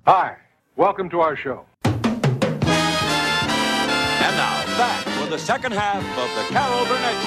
Hi, welcome to our show. And now, back for the second half of the Carol Burnett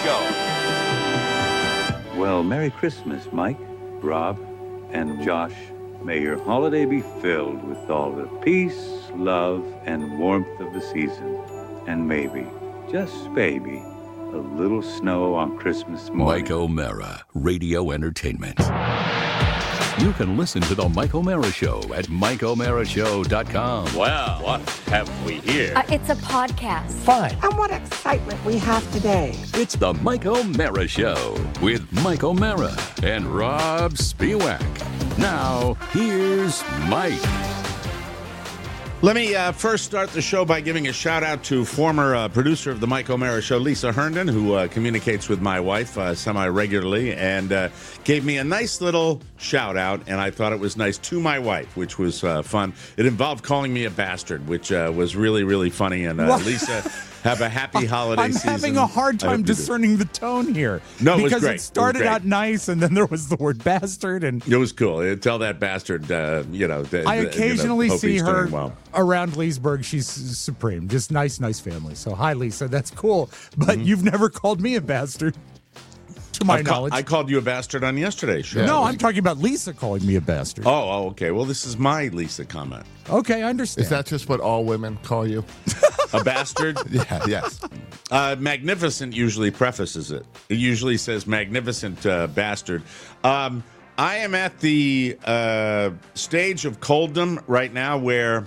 Show. Well, Merry Christmas, Mike, Rob, and Josh. May your holiday be filled with all the peace, love, and warmth of the season. And maybe, just maybe, a little snow on Christmas morning. Mike O'Mara, Radio Entertainment. You can listen to The Mike O'Mara Show at MikeO'MaraShow.com. Well, what have we here? It's a podcast. Fine. And what excitement we have today. It's The Mike O'Mara Show with Mike O'Mara and Rob Spiewak. Now, here's Mike. Let me first start the show by giving a shout-out to former producer of the Mike O'Mara Show, Lisa Herndon, who communicates with my wife semi-regularly, and gave me a nice little shout-out, and I thought it was nice to my wife, which was fun. It involved calling me a bastard, which was really, really funny, and Lisa... Have a happy holiday season. I'm having a hard time discerning the tone here. No, it was great. Because it started out nice, and then there was the word bastard. And it was cool. Tell that bastard, I occasionally see her around Leesburg. She's supreme. Just nice family. So, hi, Lisa. That's cool. But you've never called me a bastard, to my knowledge. I called you a bastard on yesterday's show. No, I'm talking about Lisa calling me a bastard. Oh, okay. Well, this is my Lisa comment. Okay, I understand. Is that just what all women call you? A bastard? Yes. Magnificent usually prefaces it. It usually says magnificent bastard. I am at the stage of colddom right now where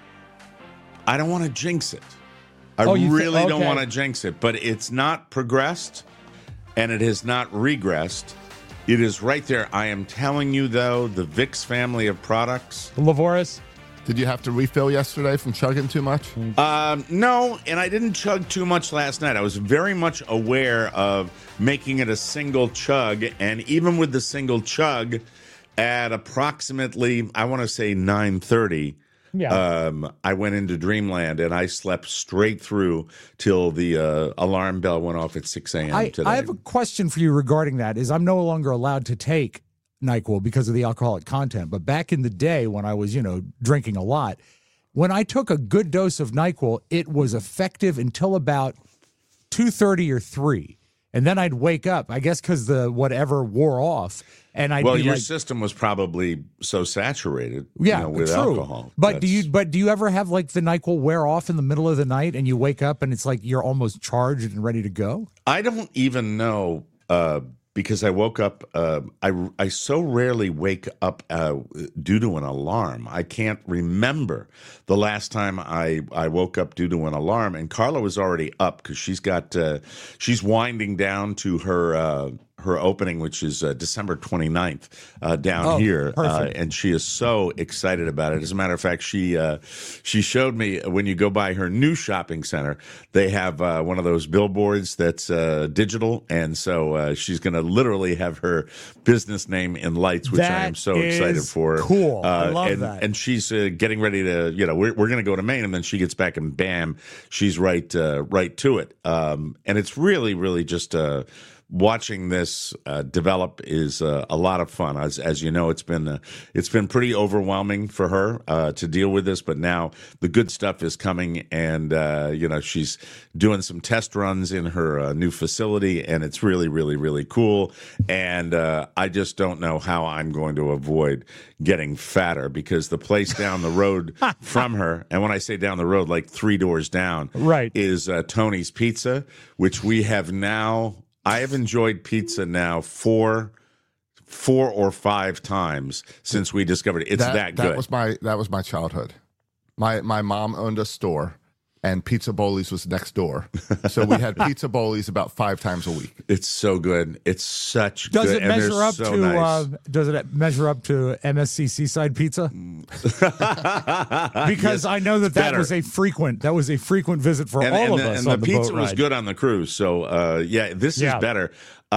I don't want to jinx it. I really don't want to jinx it, but it's not progressed and it has not regressed. It is right there. I am telling you, though, the Vicks family of products. Lavoris? Did you have to refill yesterday from chugging too much? No, and I didn't chug too much last night. I was very much aware of making it a single chug, and even with the single chug at approximately, I want to say 9:30, I went into dreamland, and I slept straight through till the alarm bell went off at 6 a.m. today. I have a question for you regarding that. I'm no longer allowed to take NyQuil because of the alcoholic content. But back in the day when I was, drinking a lot, when I took a good dose of NyQuil, it was effective until about 2:30 or 3. And then I'd wake up, I guess because the whatever wore off. And I'd your system was probably so saturated with true. alcohol. But do you ever have like the NyQuil wear off in the middle of the night and you wake up and it's like you're almost charged and ready to go? I don't even know because I woke up, I so rarely wake up due to an alarm. I can't remember the last time I woke up due to an alarm. And Carla was already up because she's winding down to her opening, which is December 29th down here. And she is so excited about it. As a matter of fact, she showed me when you go by her new shopping center, they have one of those billboards that's digital. And so she's going to literally have her business name in lights, which I am so excited for. Cool. I love that. And she's getting ready to, we're going to go to Maine, and then she gets back and bam, she's right to it. And it's really, really just watching this develop is a lot of fun. As you know, it's been pretty overwhelming for her to deal with this, but now the good stuff is coming, and she's doing some test runs in her new facility, and it's really, really, really cool. And I just don't know how I'm going to avoid getting fatter because the place down the road from her, and when I say down the road, like 3 doors down, right, is Tony's Pizza, which we have now. I have enjoyed pizza now 4 or 5 times since we discovered it. It's that good. That was my childhood. My mom owned a store, and Pizza Boli's was next door. So we had Pizza Boli's about 5 times a week. It's so good. It's such does good. It measure up so to nice. Does it measure up to MSC Seaside Pizza? Because yes, I know that was a frequent visit for all of us. And the pizza was good on the cruise. So this is better.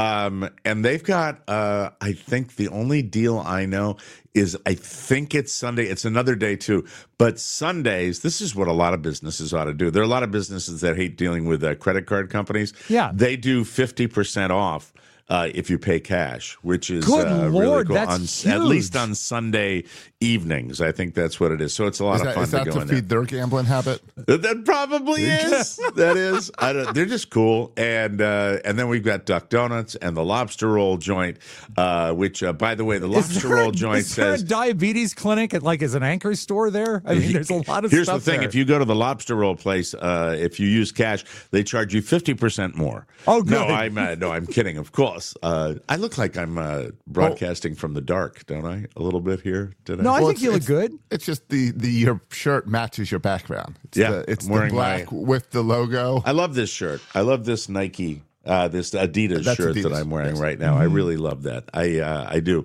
And they've got I think the only deal I know is I think it's Sunday. It's another day too. But Sundays, this is what a lot of businesses ought to do. There are a lot of businesses that hate dealing with credit card companies. Yeah. They do 50% off if you pay cash, which is Good really Lord, cool. that's At huge. least on Sunday evenings, I think that's what it is. So it's a lot of fun Is that to go to in there. feed their gambling habit? That probably is. That is. They're just cool, and then we've got Duck Donuts and the lobster roll joint, which, by the way, the lobster roll joint is there says. a diabetes clinic at as an anchor store there? I mean, there's a lot of Here's stuff the thing: there. if you go to the lobster roll place, if you use cash, they charge you 50% more. Oh, good. No, I'm kidding. Of course, I look like I'm broadcasting from the dark, don't I? A little bit here, did I? No, I Well, think you look it's- good. It's just your shirt matches your background. It's Yeah, it's I'm the wearing black with the logo. I love this shirt. I love this Nike, this Adidas That's shirt that Adidas, I'm wearing yes. right now. I really love that. I do.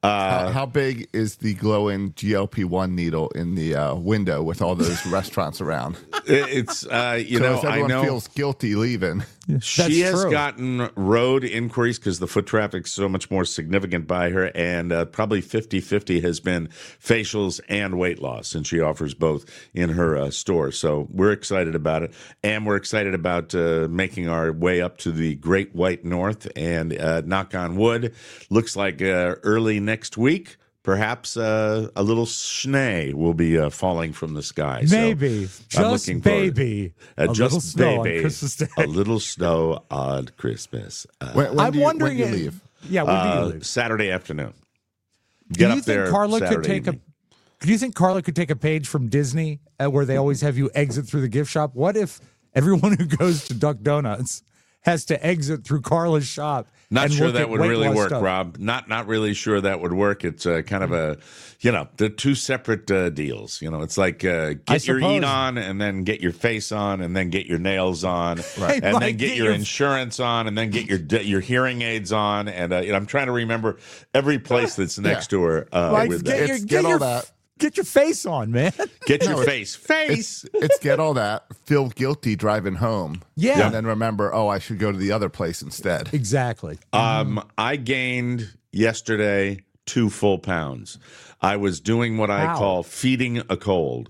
How big is the glowing GLP-1 needle in the window with all those restaurants around? It's So everyone feels guilty leaving. She has true. gotten road inquiries because the foot traffic's so much more significant by her, and probably 50-50 has been facials and weight loss, and she offers both in her store. So we're excited about it, and we're excited about making our way up to the Great White North, and knock on wood, looks like early next week. Perhaps a little schnee will be falling from the sky. Maybe. So I'm Just looking forward- baby. A little just snow on baby. Christmas Day. A little snow on Christmas. When I'm do you, wondering when do if- you leave? Yeah, when do you leave? Saturday afternoon. Do Get you up there think Carla could Saturday take evening. Do you think Carla could take a page from Disney where they always have you exit through the gift shop? What if everyone who goes to Duck Donuts has to exit through Carla's shop? Not and sure look that at would weight really loss work, stuff? Rob. Not really sure that would work. It's kind of a, they're two separate deals. It's like get your eat suppose. on, and then get your face on, and then get your nails on, Right. and Mike, then get your insurance on, and then get your hearing aids on. And I'm trying to remember every place that's next to her Like, with get that. your, It's get get all your, that. Get your face on, man. Get your No, face. It's get all that, feel guilty driving home. Yeah. And then remember, I should go to the other place instead. Exactly. I gained yesterday 2 full pounds. I was doing what I Wow. call feeding a cold.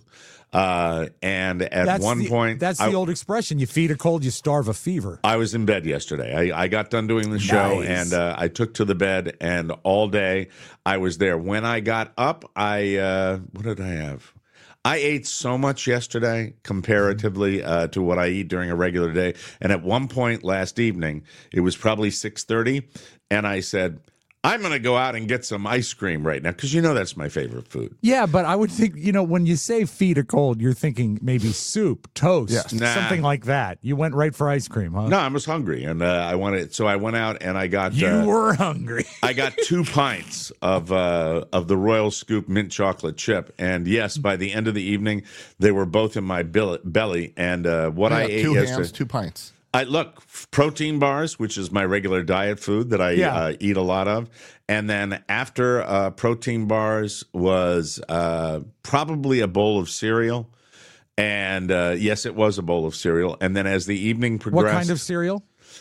And at one point, that's I, the old expression: you feed a cold, you starve a fever. I was in bed yesterday. I got done doing the show, Nice. and I took to the bed, and all day I was there. When I got up, what did I have? I ate so much yesterday comparatively to what I eat during a regular day. And at one point last evening, it was probably 6:30, and I said, I'm going to go out and get some ice cream right now, because that's my favorite food. Yeah, but I would think, when you say feed a cold, you're thinking maybe soup, toast, Yes. Nah. something like that. You went right for ice cream, huh? No, I was hungry, and I wanted. So I went out and I got. You were hungry. I got 2 pints of the Royal Scoop mint chocolate chip, and yes, by the end of the evening, they were both in my belly. And what I ate 2 yesterday, hams, 2 pints. protein bars, which is my regular diet food that I eat a lot of, and then after protein bars was probably a bowl of cereal, and yes, it was a bowl of cereal. And then as the evening progressed, What kind of cereal?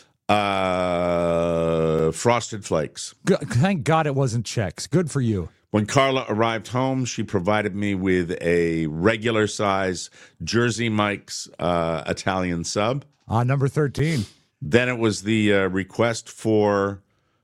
Frosted Flakes. Thank God it wasn't Chex. Good for you. When Carla arrived home, she provided me with a regular size Jersey Mike's Italian sub. Number 13. Then it was the request for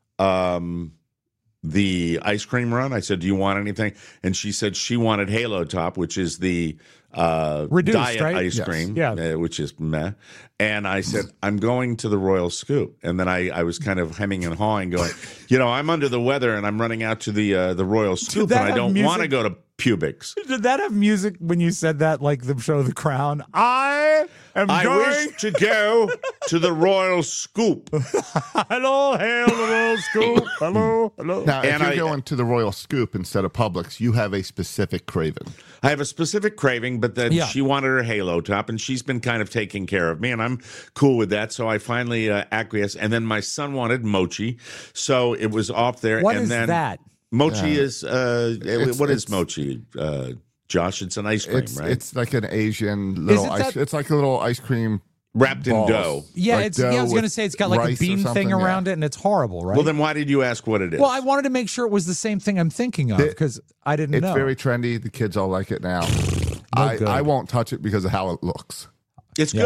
the ice cream run. I said, do you want anything? And she said she wanted Halo Top, which is the Reduced, diet right? ice Yes. cream, Yeah. which is meh. And I said, I'm going to the Royal Scoop. And then I was kind of hemming and hawing, going, I'm under the weather and I'm running out to the Royal Scoop, that and I have don't music? want to go to Pubics. Did that have music when you said that, like the show The Crown? I am I going. wish to go to the Royal Scoop. Hello, hail the Royal Scoop. Hello. Now, And if you're going to the Royal Scoop instead of Publix, you have a specific craving. I have a specific craving, but then Yeah. she wanted her Halo Top, and she's been kind of taking care of me, and I'm cool with that. So I finally acquiesced. And then my son wanted mochi, so it was off there. What and is then that? Mochi is what is it's- mochi? Josh, it's an ice cream, right? It's like an Asian little it ice. that- It's like a little ice cream Wrapped in balls. dough. Yeah, Like it's. Yeah, I dough was going to with say it's got like a rice or bean thing something, around yeah. it, and it's horrible, right? Well, then why did you ask what it is? Well, I wanted to make sure it was the same thing I'm thinking of because I didn't It's know. very trendy. The kids all like it now. good. I won't touch it because of how it looks. it's yeah. good.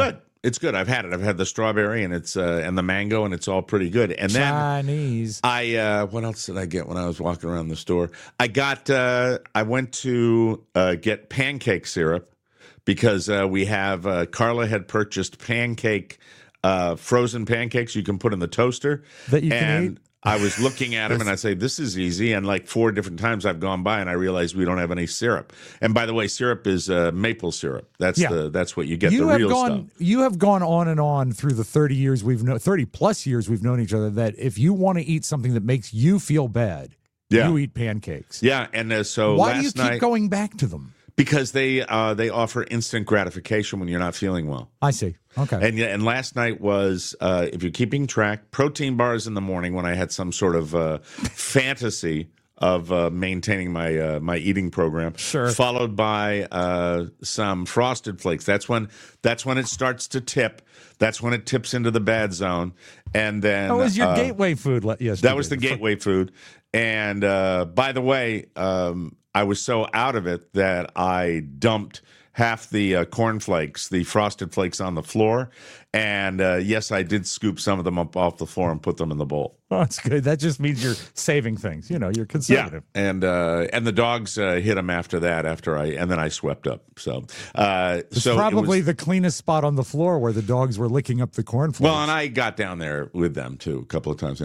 It's good. I've had it. I've had the strawberry and it's and the mango, and it's all pretty good. And then Chinese. what else did I get when I was walking around the store? I went to get pancake syrup because we have Carla had purchased frozen pancakes you can put in the toaster That you can eat? I was looking at them and I say, this is easy. And like 4 different times I've gone by and I realized we don't have any syrup. And by the way, syrup is maple syrup. That's what you get, the real stuff. You have gone on and on through the 30 plus years we've known each other that if you want to eat something that makes you feel bad, you eat pancakes. Yeah. And so why last do you keep night, going back to them? because they offer instant gratification when you're not feeling well. I see. Okay. And last night was, if you're keeping track, protein bars in the morning when I had some sort of fantasy of maintaining my eating program. Sure. Followed by some Frosted Flakes. That's when it starts to tip. That's when it tips into the bad zone. And then that was your gateway food yesterday. That was the gateway food. And by the way, I was so out of it that I dumped half the cornflakes, the Frosted Flakes, on the floor. And yes, I did scoop some of them up off the floor and put them in the bowl. Oh, that's good. That just means you're saving things. You know, you're conservative. Yeah, and the dogs hit them after that. And then I swept up. So it's probably the cleanest spot on the floor where the dogs were licking up the cornflakes. Well, and I got down there with them too a couple of times.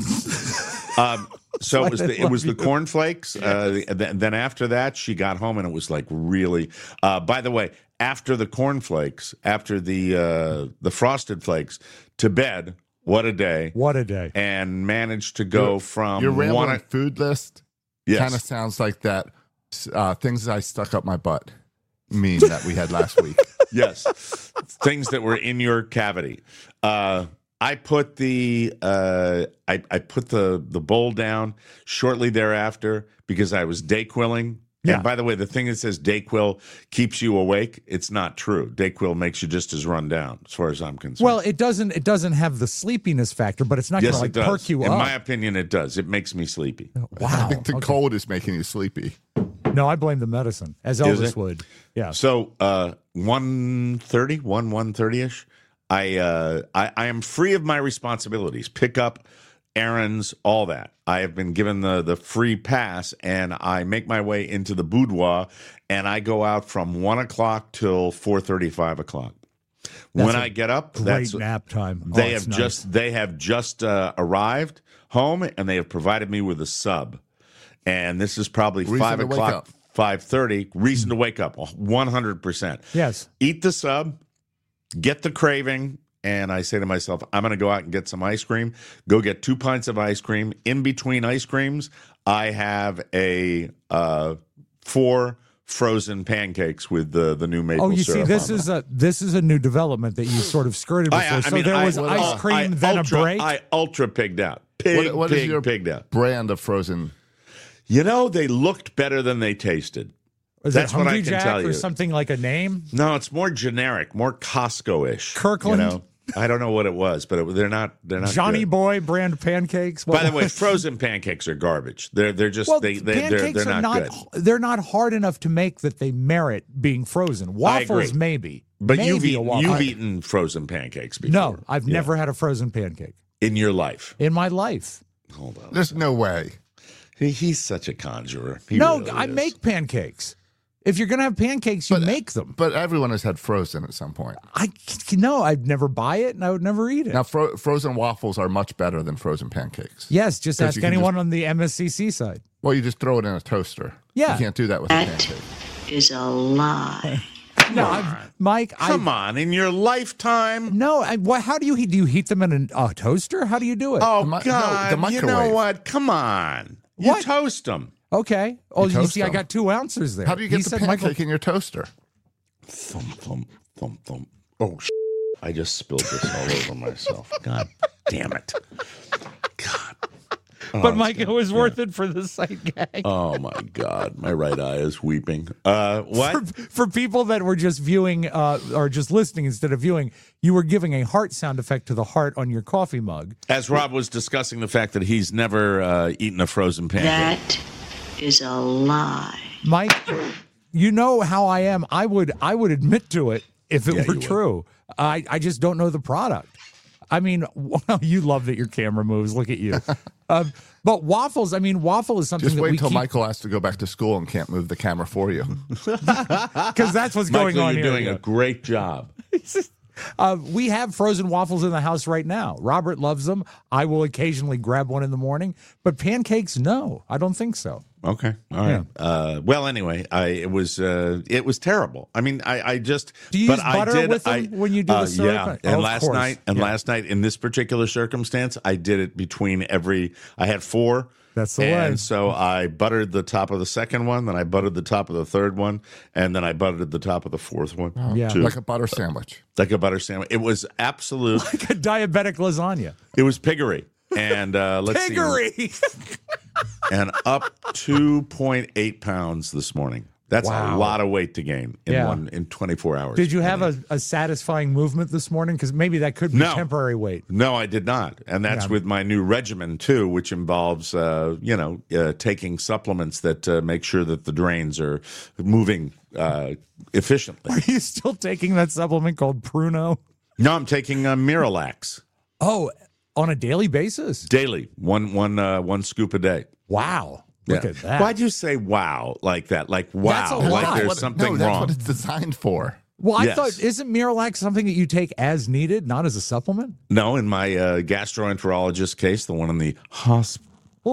So it was the cornflakes. Then after that, she got home and it was like really. By the way, after the cornflakes, after the Frosted Flakes, to bed. What a day! What a day! And managed to go from your rambling food list. Yes. Kind of sounds like that things I stuck up my butt meme that we had last week. Yes, things that were in your cavity. I put the bowl down shortly thereafter because I was Dayquilling. Yeah. And by the way, the thing that says Dayquil keeps you awake, it's not true. Dayquil makes you just as run down, as far as I'm concerned. Well, it doesn't have the sleepiness factor, but it's not going to perk you up. In my opinion, it does. It makes me sleepy. Wow. I think the cold is making you sleepy. No, I blame the medicine, as Elvis would. Yeah. So 1:30-ish, I am free of my responsibilities. Pick up, errands, all that. I have been given the free pass, and I make my way into the boudoir, and I go out from 1 o'clock till 4:30, 5 o'clock. When I get up, great nap time. They have just arrived home, and they have provided me with a sub. And this is probably 5 o'clock, 5:30. Reason to wake up, 100%. Yes. Eat the sub, get the craving, and I say to myself, I'm going to go out and get some ice cream. Go get 2 pints of ice cream. In between ice creams, I have 4 frozen pancakes with the new maple syrup. Oh, you see, this is a new development that you sort of skirted before. There was ice cream, then a break. I ultra pigged out. What is your pigged out brand of frozen? You know, they looked better than they tasted. That's what I can tell you. Or something like a name? No, it's more generic, more Costco-ish. Kirkland? You know? I don't know what it was, but they're not Johnny good. Boy brand pancakes. By the way, frozen pancakes are garbage. They're just they're not good. They're not hard enough to make that they merit being frozen. Waffles maybe. But maybe you've eaten frozen pancakes before. No, I've never had a frozen pancake. In your life? In my life. Hold on. There's no way. He's such a conjurer. I make pancakes. If you're going to have pancakes, you make them. But everyone has had frozen at some point. I'd never buy it, and I would never eat it. Now, frozen waffles are much better than frozen pancakes. Yes, just ask anyone on the MSCC side. Well, you just throw it in a toaster. Yeah. You can't do that with a pancake. That is a lie. No, Mike. Come on, in your lifetime. No, how do you heat? Do you heat them in a toaster? How do you do it? Oh, God. No, the microwave. You know what? Come on. You toast them. Okay. Oh, you see, I got 2 ounces there. How do you get the pancake in your toaster? Thump, thump, thump, thump. Oh, I just spilled this all over myself. God damn it. God. But, Mike, it was worth it for the sight gag. Oh, my God. My right eye is weeping. What? For people that were just viewing or just listening instead of viewing, you were giving a heart sound effect to the heart on your coffee mug. As Rob was discussing the fact that he's never eaten a frozen pancake. That is a lie. Mike, you know how I am. I would admit to it if it Yeah, were you would. true. I just don't know the product. I mean, you love that your camera moves. Look at you. But waffles, I mean, waffle is something Just that wait we until keep, Michael has to go back to school and can't move the camera for you. because that's what's going Michael, on you're here. doing a great job. We have frozen waffles in the house right now. Robert loves them. I will occasionally grab one in the morning, but pancakes, no, I don't think so. Okay, all right. Well, anyway, it was terrible. I mean, I just. Do you but use butter with them when you do the syrup? Yeah, Oh, and of last course. night, last night in this particular circumstance, I did it between every. I had 4. That's the and way. so I buttered the top of the second one, then I buttered the top of the third one, and then I buttered the top of the fourth one. Yeah. too. Like a butter sandwich. Like a butter sandwich. It was absolute. Like a diabetic lasagna. It was piggery. And let's see. Piggery. And up 2.8 pounds this morning. That's Wow. a lot of weight to gain in 24 hours. Did you have a satisfying movement this morning? Because maybe that could be No. temporary weight. No, I did not, and that's Yeah. with my new regimen too, which involves taking supplements that make sure that the drains are moving efficiently. Are you still taking that supplement called Pruno? No, I'm taking Miralax Oh, on a daily basis? daily, one scoop a day. Wow. Look Yeah. at that. Why'd you say "wow" like that? Like That's a wow, lot. like That's there's something that's wrong. what it's designed for. Well, I Yes. thought, isn't Miralax something that you take as needed, not as a supplement? No, in my gastroenterologist case, the one in the hospital.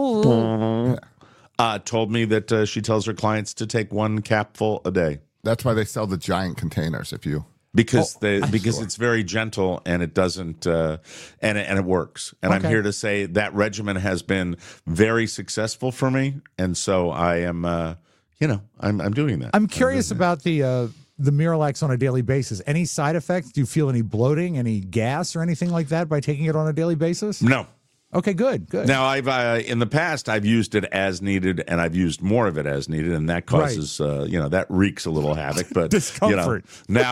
Told me that she tells her clients to take 1 capful a day That's why they sell the giant containers. If you because it's very gentle and it doesn't and it works. And I'm Okay. here to say that regimen has been very successful for me, and so I am I'm doing that. I'm curious about the Miralax on a daily basis. Any side effects? Do you feel any bloating, any gas, or anything like that by taking it on a daily basis? No. Okay, good. Now, I've in the past I've used it as needed, and I've used more of it as needed, and that causes that wreaks a little havoc. But Discomfort.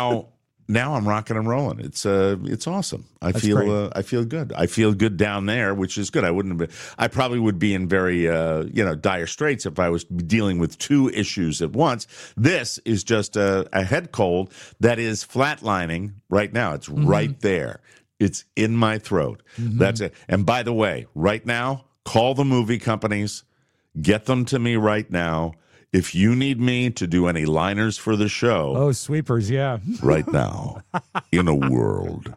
Now I'm rocking and rolling. It's awesome. I That's feel great. I feel good. I feel good down there, which is good. I probably would be in very dire straits if I was dealing with 2 issues at once. This is just a head cold that is flatlining right now. It's right there. It's in my throat. That's it. And by the way, right now, call the movie companies. Get them to me right now. If you need me to do any liners for the show, Oh, sweepers, yeah. right now, in a world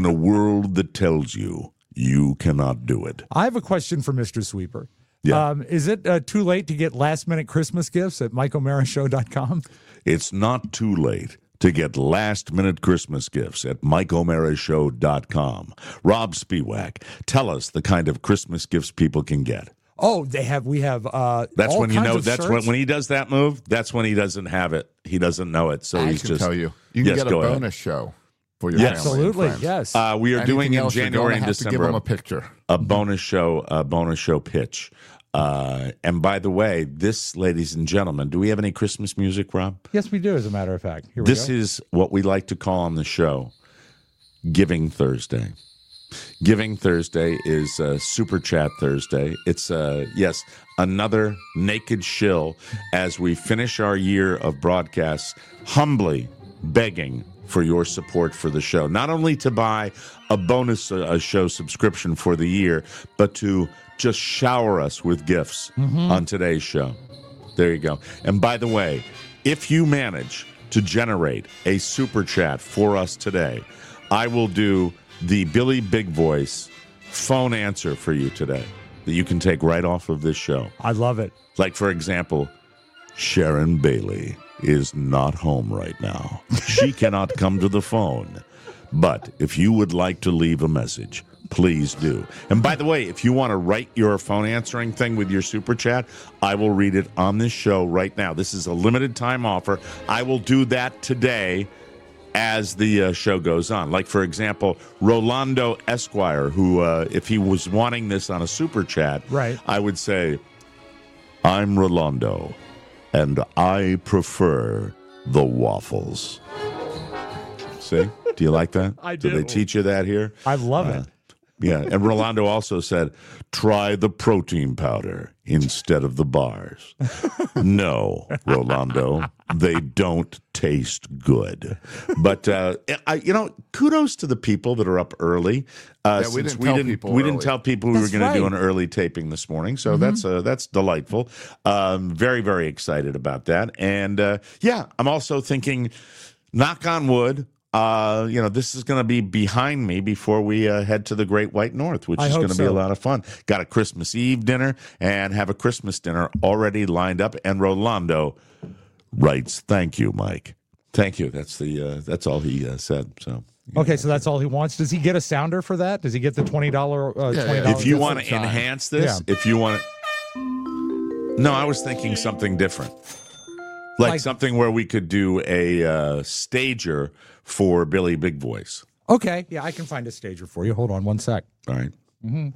that tells you you cannot do it. I have a question for Mr. Sweeper. Yeah. Is it too late to get last-minute Christmas gifts at MikeO'MaraShow.com? It's not too late to get last-minute Christmas gifts at MikeO'MaraShow.com. Rob Spiewak, tell us the kind of Christmas gifts people can get. Oh, we have That's all when you kinds know. of That's shirts. when he does that move. That's when he doesn't have it. He doesn't know it. So I he's can just tell you can Yes, get a go ahead. bonus show for your Yes. family and Absolutely, friends. yes. We are Anything doing in else, you're January gonna and have to give December them a picture. a bonus show pitch. And by the way, this, ladies and gentlemen, do we have any Christmas music, Rob? Yes, we do, as a matter of fact. Here we This go. is what we like to call on the show Giving Thursday. Giving Thursday is Super Chat Thursday. It's, yes, another naked shill as we finish our year of broadcasts, humbly begging for your support for the show. Not only to buy a bonus show subscription for the year, but to just shower us with gifts on today's show. There you go. And by the way, if you manage to generate a super chat for us today, I will do the Billy Big Voice phone answer for you today that you can take right off of this show. I love it. Like, for example, Sharon Bailey is not home right now. She cannot come to the phone. But if you would like to leave a message, please do. And by the way, if you want to write your phone answering thing with your super chat, I will read it on this show right now. This is a limited time offer. I will do that today as the show goes on. Like, for example, Rolando Esquire, who, if he was wanting this on a super chat, Right. I would say, I'm Rolando, and I prefer the waffles. See? Do you like that? I Do do. they teach you that here? I love it. Yeah, and Rolando also said, try the protein powder instead of the bars. No, Rolando, they don't taste good. But, kudos to the people that are up early. We didn't tell people we were going to do an early taping this morning, so that's delightful. Very, very excited about that. And, I'm also thinking, knock on wood, this is going to be behind me before we head to the Great White North, which is going to be a lot of fun. Got a Christmas Eve dinner and have a Christmas dinner already lined up. And Rolando writes, "Thank you, Mike. Thank you." That's all he said. So. Okay, so that's all he wants. Does he get a sounder for that? Does he get the $20? If you want to enhance this, if you want to, no, I was thinking something different, like something where we could do a stager for Billy Big Voice. Okay, yeah, I can find a stager for you. Hold on one sec. All right. Mm-hmm.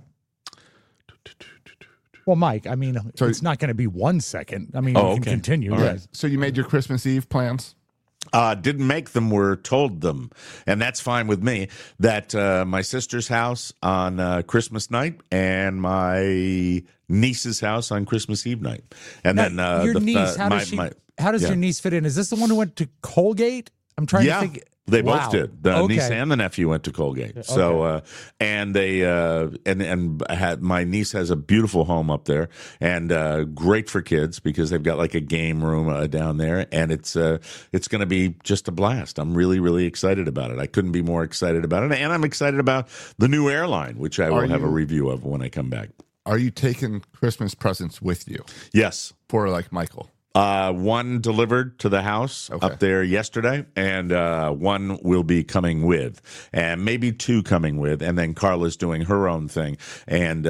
Well, Mike, I mean, it's not going to be 1 second. I mean, you can continue. All right. So you made your Christmas Eve plans? Didn't make them, were told them. And that's fine with me. That my sister's house on Christmas night and my niece's house on Christmas Eve night. And now, then your niece, how does your niece fit in? Is this the one who went to Colgate? I'm trying to think. They both did. The niece and the nephew went to Colgate. So, and they and had my niece has a beautiful home up there, and great for kids because they've got like a game room down there, and it's going to be just a blast. I'm really, really excited about it. I couldn't be more excited about it, and I'm excited about the new airline, which I will have a review of when I come back. Are you taking Christmas presents with you? Yes, for like Michael. One delivered to the house up there yesterday, and one will be coming with, and maybe two coming with, and then Carla's doing her own thing. And,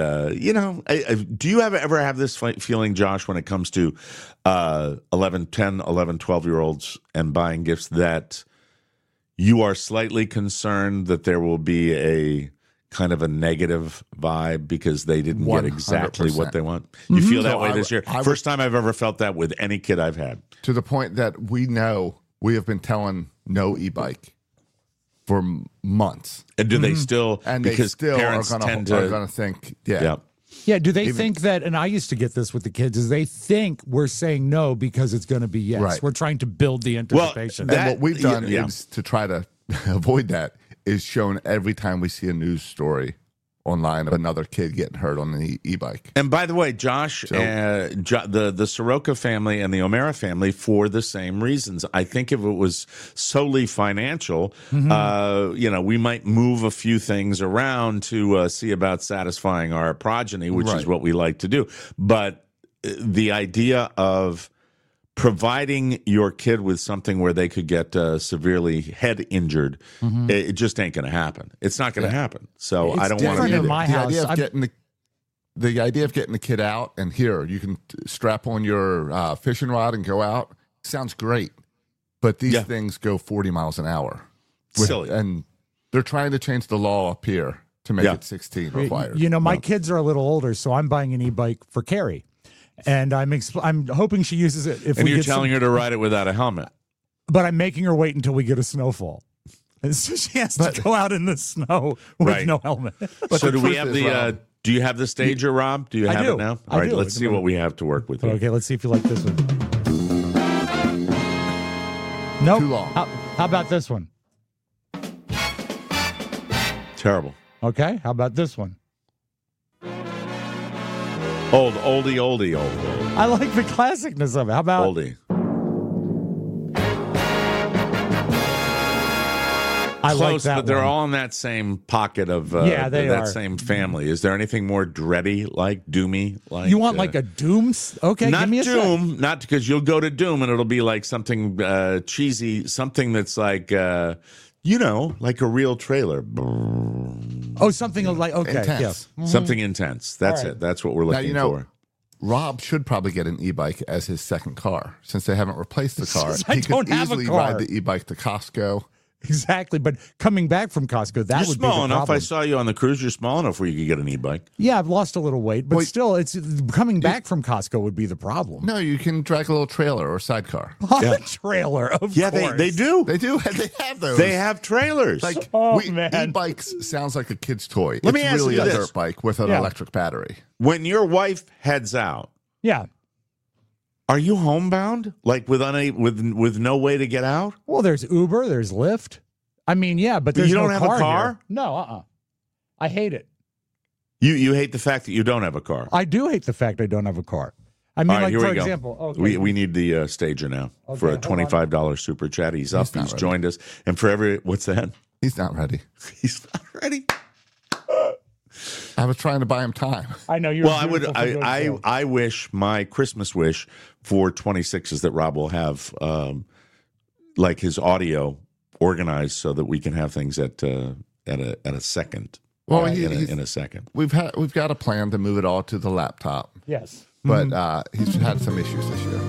do you ever have this feeling, Josh, when it comes to 10, 11, 12-year-olds and buying gifts that you are slightly concerned that there will be a kind of a negative vibe because they didn't get exactly what they want? You feel that way this year? First time I've ever felt that with any kid I've had. To the point that we have been telling no e-bike for months. And do they still? And they still are going to think, Yeah, do they think that, and I used to get this with the kids, is they think we're saying no because it's going to be yes. Right. We're trying to build the anticipation. And what we've done is to try to avoid that is shown every time we see a news story online of another kid getting hurt on an e-bike. And by the way, Josh, the Soroka family and the O'Mara family, for the same reasons. I think if it was solely financial, we might move a few things around to see about satisfying our progeny, which is what we like to do. But the idea of providing your kid with something where they could get severely head injured, it just ain't going to happen. It's not going to happen. So I don't want to. In my house, the idea of getting the kid out and here you can strap on your fishing rod and go out sounds great, but these things go 40 miles an hour. Silly, and they're trying to change the law up here to make it 16 required. My kids are a little older, so I'm buying an e-bike for Carrie. And I'm hoping she uses it. And you're telling her to ride it without a helmet. But I'm making her wait until we get a snowfall. And so she has to go out in the snow with no helmet. So do we have do you have the stager, Rob? Do you have it now? All right, let's see what we have to work with here. Okay, let's see if you like this one. Nope. Too long. How about this one? Terrible. Okay, how about this one? Oldie. I like the classicness of it. How about oldie? I Close, like that but they're one. all in that same pocket of that same family. Is there anything more dready, like doomy? Like you want like a Doom? Okay, not give me a Doom, sec. not because you'll go to Doom and it'll be like something cheesy, something that's like like a real trailer. Oh, something like intense. Something intense. That's it. That's what we're looking for. Rob should probably get an e-bike as his second car since they haven't replaced the car. I he don't could have a easily car. ride the e-bike to Costco Exactly, but coming back from Costco, that You're would be small the enough. problem. I saw you on the cruise. You're small enough where you could get an e-bike. Yeah, I've lost a little weight, but Wait. still, it's coming back from Costco would be the problem. No, you can drag a little trailer or sidecar. A trailer, of course. They do. They do. They have those. They have trailers. Like man. e-bikes sounds like a kid's toy. Let me it's ask really you a this. dirt bike with an Yeah. electric battery. When your wife heads out, Yeah. are you homebound? Like with no way to get out? Well, there's Uber, there's Lyft. I mean, yeah, but there's you don't no have a car car? here. No, I hate it. You hate the fact that you don't have a car. I do hate the fact I don't have a car. I mean, All right, like, here for we go. example, okay. We need the stager now for a Okay, hold on. $25 super chat. He's up. not He's ready. joined us. And for what's that? He's not ready. He's not ready. I was trying to buy him time. I know you're. Well, I wish my Christmas wish for 26 is that Rob will have like his audio organized so that we can have things at a second. Well, in a second. We've got a plan to move it all to the laptop, Yes. but he's had some issues this year.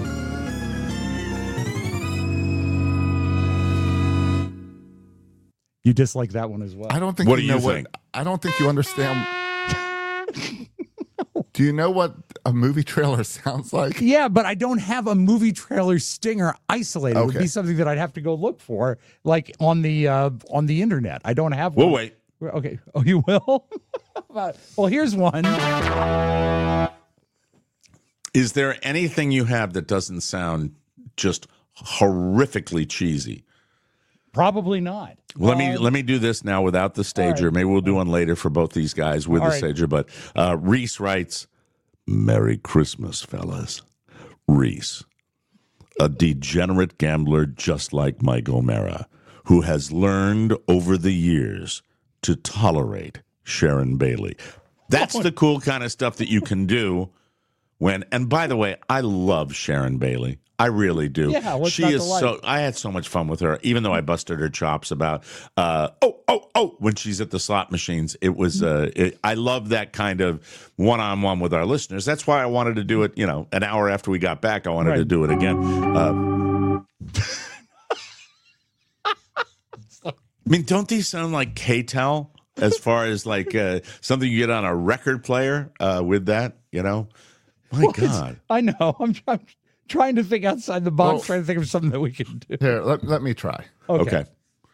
You dislike that one as well. I don't think What you do know you what. think? I don't think you understand. Do you know what a movie trailer sounds like? Yeah, but I don't have a movie trailer stinger isolated. It would Okay. be something that I'd have to go look for, like on the internet. I don't have one. We'll wait. Okay. Oh, you will? Well, here's one. Is there anything you have that doesn't sound just horrifically cheesy? Probably not. Let me do this now without the stager. Maybe we'll do one later for both these guys with All the right. stager. But Reese writes, "Merry Christmas, fellas." Reese, a degenerate gambler just like Mike O'Mara, who has learned over the years to tolerate Sharon Bailey. That's the cool kind of stuff that you can do when. And by the way, I love Sharon Bailey. I really do. Yeah, what's she not is to like? so. I had so much fun with her, even though I busted her chops about when she's at the slot machines. It was. I love that kind of one-on-one with our listeners. That's why I wanted to do it. An hour after we got back, I wanted to do it again. I mean, don't these sound like K-Tel as far as like something you get on a record player with that? My God. I know. I'm trying to think outside the box, Well- trying to think of something that we can do. Here, let me try. Okay.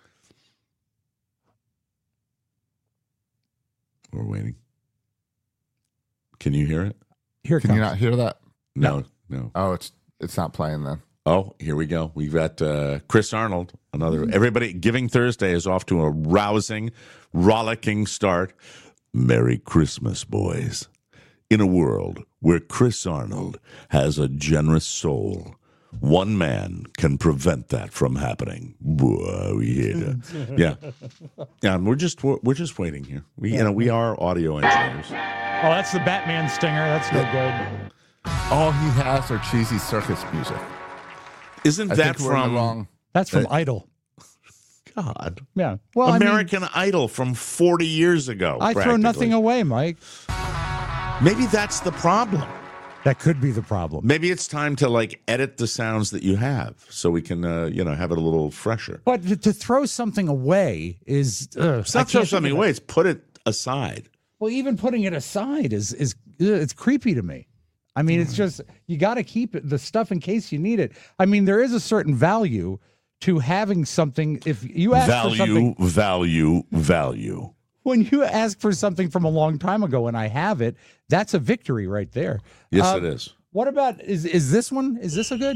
We're waiting. Can you hear it? Here it Can comes. you not hear that? No. Oh, it's not playing then. Oh, here we go. We've got Chris Arnold. Everybody, Giving Thursday is off to a rousing, rollicking start. Merry Christmas, boys. In a world where Chris Arnold has a generous soul, one man can prevent that from happening. Boy, we hear that. Yeah. And we're just waiting here. We are audio engineers. Oh, that's the Batman stinger. That's no good. All he has are cheesy circus music. Isn't I that think we're in the from wrong? That's from Idol. God? Yeah. Well, American Idol from 40 years ago. I throw nothing practically. away, Mike. Maybe that's the problem. That could be the problem. Maybe it's time to edit the sounds that you have so we can have it a little fresher. But to throw something away is It's not throw something away; it's put it aside. Well, even putting it aside is it's creepy to me. I mean, it's just you got to keep the stuff in case you need it. I mean, there is a certain value to having something. If you ask for something, value. when you ask for something from a long time ago and I have it, that's a victory right there. Yes, it is. What about is this one? Is this a good?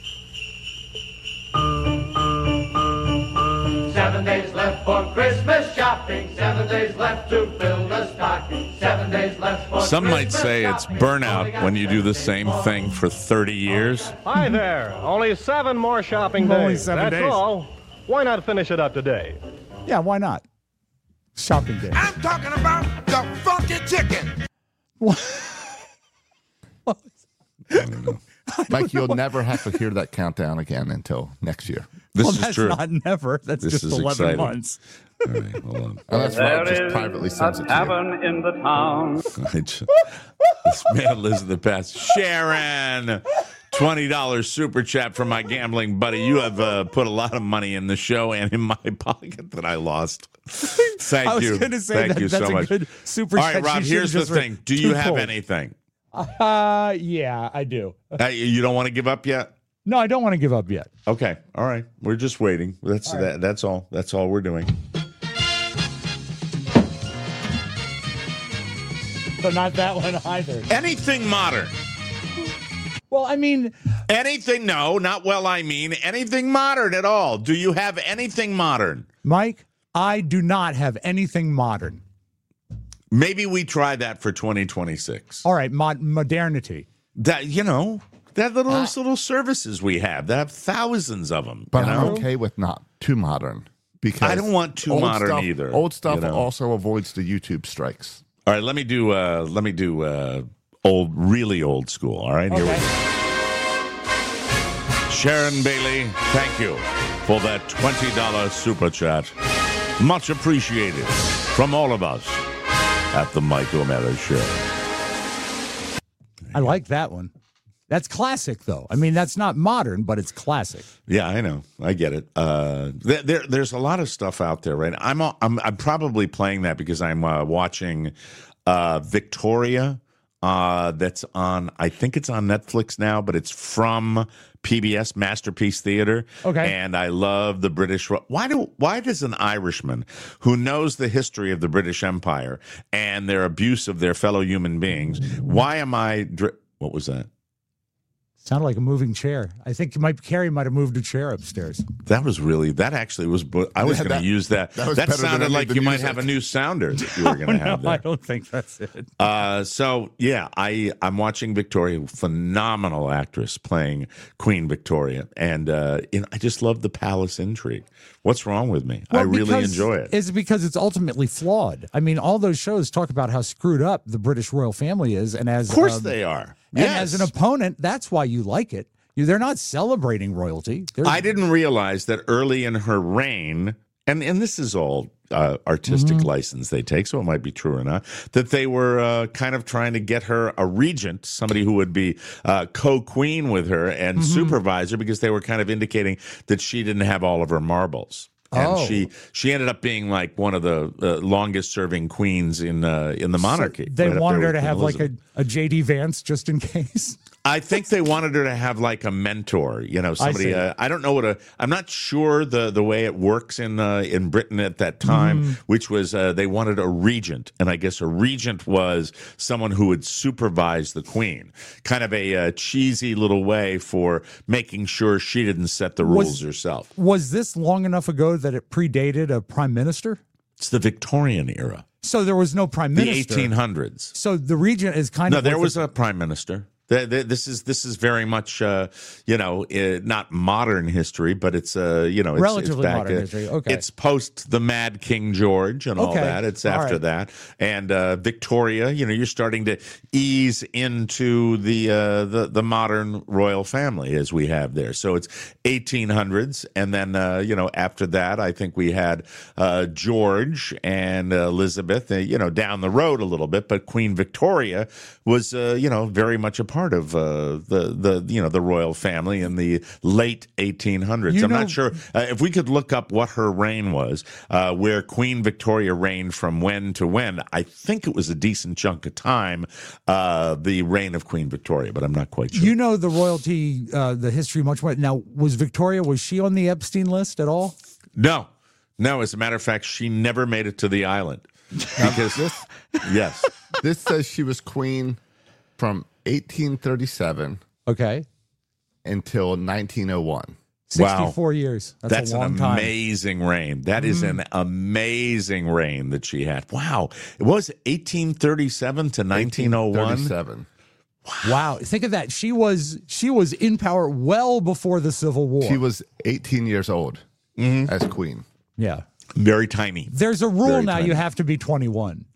7 days left for Christmas shopping. 7 days left to fill the stocking. 7 days left for Some might Christmas say it's shopping. burnout when you do the same thing for 30 years. Hi there. Only 7 more shopping days. Only 7 That's days. all. Why not finish it up today? Yeah, why not? Shopping day. I'm talking about the funky chicken. Mike, you'll never have to hear that countdown again until next year. This Well, is that's true. not never. That's This just is 11 exciting. months. All right, hold on. Unless Rob just privately sends it to you. in the town. This man lives in the past. Sharon, $20 super chat from my gambling buddy. You have put a lot of money in the show and in my pocket that I lost. Thank I was you. going to say Thank you that's so a much. good super All chat. right, Rob, She here's the should've just thing. Do you too have cold. anything? Yeah, I do. You don't want to give up yet? No, I don't want to give up yet. Okay. All right. We're just waiting. That's all. That's all we're doing. So not that one either. Anything modern. Well, I mean, anything. No, not well. I mean, anything modern at all. Do you have anything modern? Mike, I do not have anything modern. Maybe we try that for 2026. All right, modernity. That, those little services we have, that have thousands of them. But I'm okay with not too modern because I don't want too modern stuff, either. Old stuff also avoids the YouTube strikes. All right, let me do really old school. All right, here we go. Sharon Bailey, thank you for that $20 super chat. Much appreciated from all of us at the Mike O'Mara Show. I like that one. That's classic, though. I mean, that's not modern, but it's classic. Yeah, I know. I get it. There's a lot of stuff out there, right? I'm probably playing that because I'm watching Victoria. That's on. I think it's on Netflix now, but it's from PBS Masterpiece Theater. Okay. And I love the British. Why does an Irishman who knows the history of the British Empire and their abuse of their fellow human beings? Why am I? What was that? Sounded like a moving chair. I think Carrie might have moved a chair upstairs. That actually was. I was going to use that. That sounded like you might have a new sounder that you were going to have there. I don't think that's it. So yeah, I'm watching Victoria, phenomenal actress playing Queen Victoria, and I just love the palace intrigue. What's wrong with me? I really enjoy it. It's because it's ultimately flawed. I mean, all those shows talk about how screwed up the British royal family is, and as of course they are. And as an opponent, that's why you like it. They're not celebrating royalty. I didn't realize that early in her reign, and this is all artistic license they take, so it might be true or not, that they were kind of trying to get her a regent, somebody who would be co-queen with her and supervisor, because they were kind of indicating that she didn't have all of her marbles. And she ended up being like one of the longest serving queens in the monarchy. So they wanted her to have Elizabeth. Like a J.D. Vance just in case. I think they wanted her to have like a mentor, somebody. I don't know I'm not sure the way it works in Britain at that time, which was they wanted a regent, and I guess a regent was someone who would supervise the queen, kind of a cheesy little way for making sure she didn't set the rules herself. Was this long enough ago that it predated a prime minister? It's the Victorian era. So there was no prime minister. The 1800s. So the regent is kind of there was a prime minister. This is very much not modern history, but it's it's relatively back, modern history. Okay, it's post the Mad King George and all that. It's after that, and Victoria. You're starting to ease into the modern royal family as we have there. So it's 1800s, and then after that, I think we had George and Elizabeth. Down the road a little bit, but Queen Victoria was very much a part of the royal family in the late 1800s. I'm not sure if we could look up what her reign was, where Queen Victoria reigned from when to when. I think it was a decent chunk of time, the reign of Queen Victoria, but I'm not quite sure. The royalty, the history much more. Now, was she on the Epstein list at all? No. As a matter of fact, she never made it to the island. Because yes, this says she was queen from 1837 until 1901. 64 years. That's a long time. Amazing reign. That is an amazing reign that she had. Wow. It was 1837 to 1901. 1837. Wow. Think of that. She was in power well before the Civil War. She was 18 years old as queen. Yeah. Very tiny. There's a rule now. You have to be 21.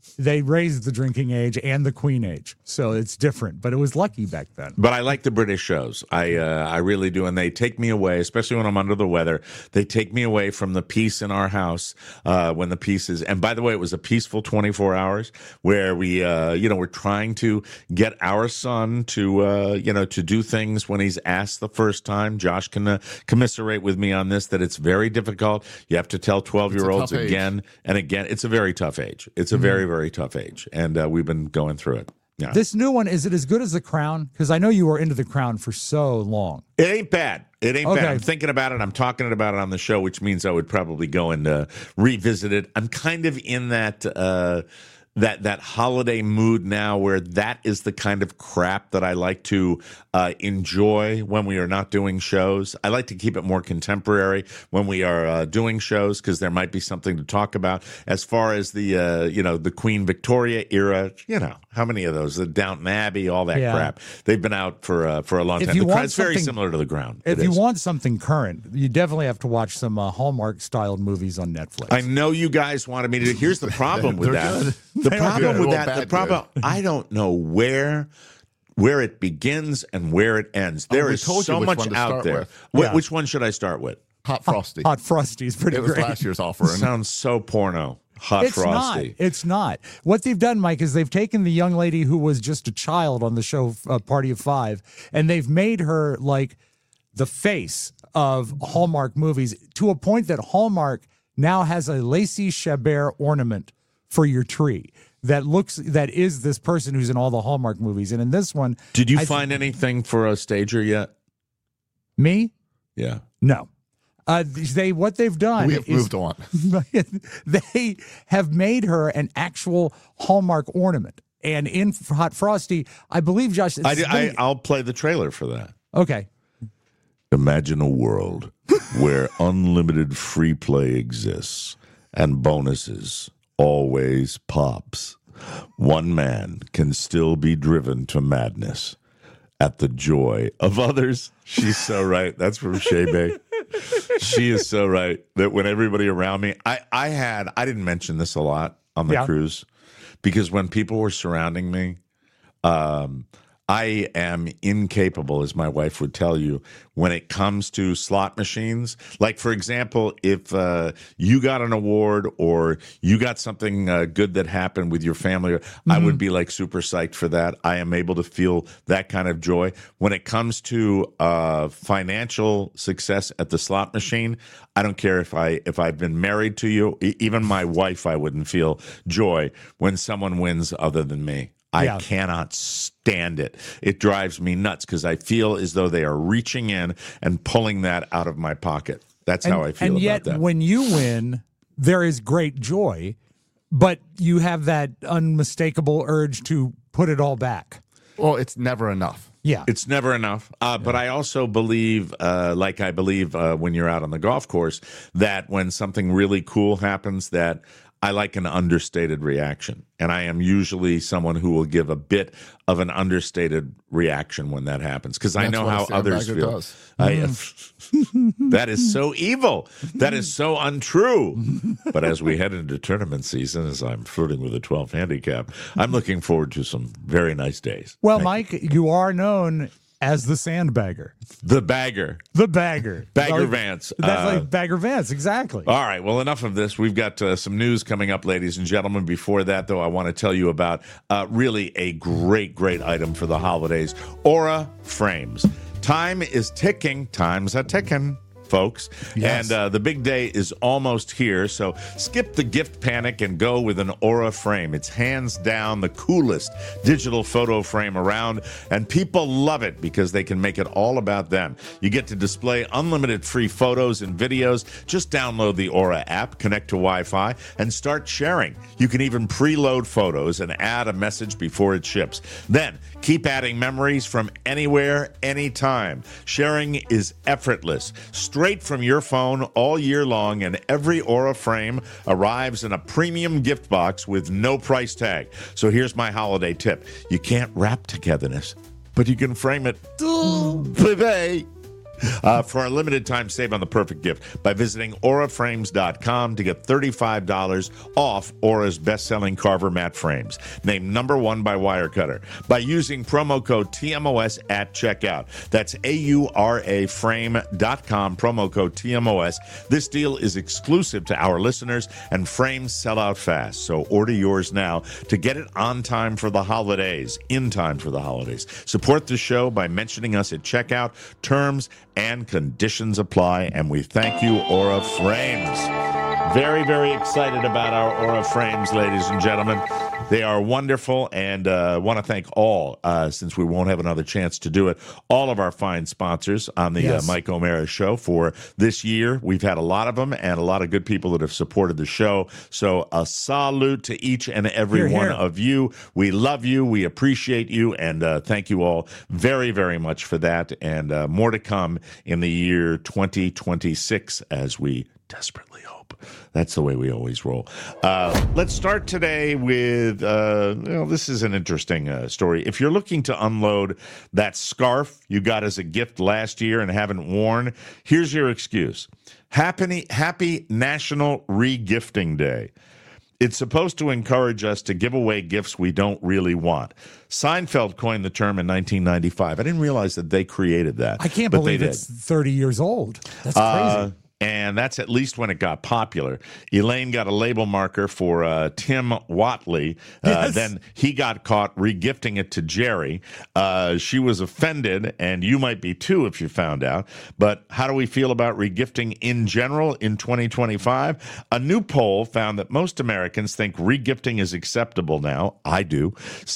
They raised the drinking age and the queen age, so it's different. But it was lucky back then. But I like the British shows. I really do, and they take me away, especially when I'm under the weather. They take me away from the peace in our house when the peace is. And by the way, it was a peaceful 24 hours where we, we're trying to get our son to, to do things when he's asked the first time. Josh can commiserate with me on this, that it's very difficult. You have to tell 12-year-olds again and again. It's a very tough age. It's a very, very tough age, and we've been going through it. Yeah. This new one, is it as good as The Crown? Because I know you were into The Crown for so long. It ain't bad. It ain't bad. I'm thinking about it. I'm talking about it on the show, which means I would probably go and revisit it. I'm kind of in that that holiday mood now, where that is the kind of crap that I like to enjoy when we are not doing shows. I like to keep it more contemporary when we are doing shows, because there might be something to talk about. As far as the the Queen Victoria era, how many of those, the Downton Abbey, all that crap, they've been out for a long time. It's very similar to The Crown. If you want something current, you definitely have to watch some Hallmark styled movies on Netflix. I know you guys wanted me to. Here's the problem with that. Good. The problem with that, I don't know where it begins and where it ends. There is so much out there. Which one should I start with? Hot Frosty. Hot Frosty is pretty great. It was last year's offering. Sounds so porno. Hot Frosty. It's not. What they've done, Mike, is they've taken the young lady who was just a child on the show Party of Five, and they've made her like the face of Hallmark movies, to a point that Hallmark now has a Lacey Chabert ornament for your tree that is this person who's in all the Hallmark movies. And in this one, did you find anything for a stager yet? Me? Yeah. No. What they've done, we have moved on. They have made her an actual Hallmark ornament. And in Hot Frosty, I believe, Josh, I'll play the trailer for that. Okay. Imagine a world where unlimited free play exists and bonuses always pops. One man can still be driven to madness at the joy of others. She's so right. That's from Shebe. She is so right that when everybody around me, I didn't mention this a lot on the cruise, because when people were surrounding me, I am incapable, as my wife would tell you, when it comes to slot machines. Like, for example, if you got an award or you got something good that happened with your family, I would be like super psyched for that. I am able to feel that kind of joy. When it comes to financial success at the slot machine, I don't care if I've been married to you. Even my wife, I wouldn't feel joy when someone wins other than me. I cannot stand it. It drives me nuts, because I feel as though they are reaching in and pulling that out of my pocket. That's how I feel about that. And yet, when you win, there is great joy, but you have that unmistakable urge to put it all back. Well, it's never enough. Yeah. It's never enough. But I also believe, when you're out on the golf course, that when something really cool happens, that I like an understated reaction. And I am usually someone who will give a bit of an understated reaction when that happens, because I know how others feel. That is so evil. That is so untrue. But as we head into tournament season, as I'm flirting with a 12 handicap, I'm looking forward to some very nice days. Well, Mike, you are known as the sandbagger. The bagger. The bagger. Bagger Vance. That's like Bagger Vance, exactly. All right, well, enough of this. We've got some news coming up, ladies and gentlemen. Before that, though, I want to tell you about really a great, great item for the holidays, Aura Frames. Time is ticking. Time's a ticking, folks. Yes. And the big day is almost here, so skip the gift panic and go with an Aura frame. It's hands down the coolest digital photo frame around, and people love it because they can make it all about them. You get to display unlimited free photos and videos. Just download the Aura app, connect to Wi-Fi, and start sharing. You can even preload photos and add a message before it ships. Then keep adding memories from anywhere, anytime. Sharing is effortless. Straight from your phone all year long, and every Aura frame arrives in a premium gift box with no price tag. So here's my holiday tip. You can't wrap togetherness, but you can frame it. Baby. For a limited time, save on the perfect gift by visiting auraframes.com to get $35 off Aura's best-selling Carver mat frames, named #1 by Wirecutter, by using promo code TMOS at checkout. That's auraframe.com, promo code TMOS. This deal is exclusive to our listeners, and frames sell out fast. So order yours now to get it on time for the holidays, in time for the holidays. Support the show by mentioning us at checkout. Terms and conditions apply, and we thank you, Aura Frames. Very, very excited about our Aura Frames, ladies and gentlemen. They are wonderful, and want to thank all, since we won't have another chance to do it, all of our fine sponsors on the Mike O'Mara Show for this year. We've had a lot of them and a lot of good people that have supported the show. So a salute to each and every one of you. We love you. We appreciate you, and thank you all very, very much for that. And more to come in the year 2026 as we desperately hope. That's the way we always roll. Let's start today with, this is an interesting story. If you're looking to unload that scarf you got as a gift last year and haven't worn, here's your excuse. Happy National Regifting Day. It's supposed to encourage us to give away gifts we don't really want. Seinfeld coined the term in 1995. I didn't realize that they created that. I can't believe it's 30 years old. That's crazy. And that's at least when it got popular. Elaine got a label marker for Tim Watley. Then he got caught regifting it to Jerry. She was offended, and you might be too if you found out. But how do we feel about regifting in general in 2025? A new poll found that most Americans think regifting is acceptable now. I do.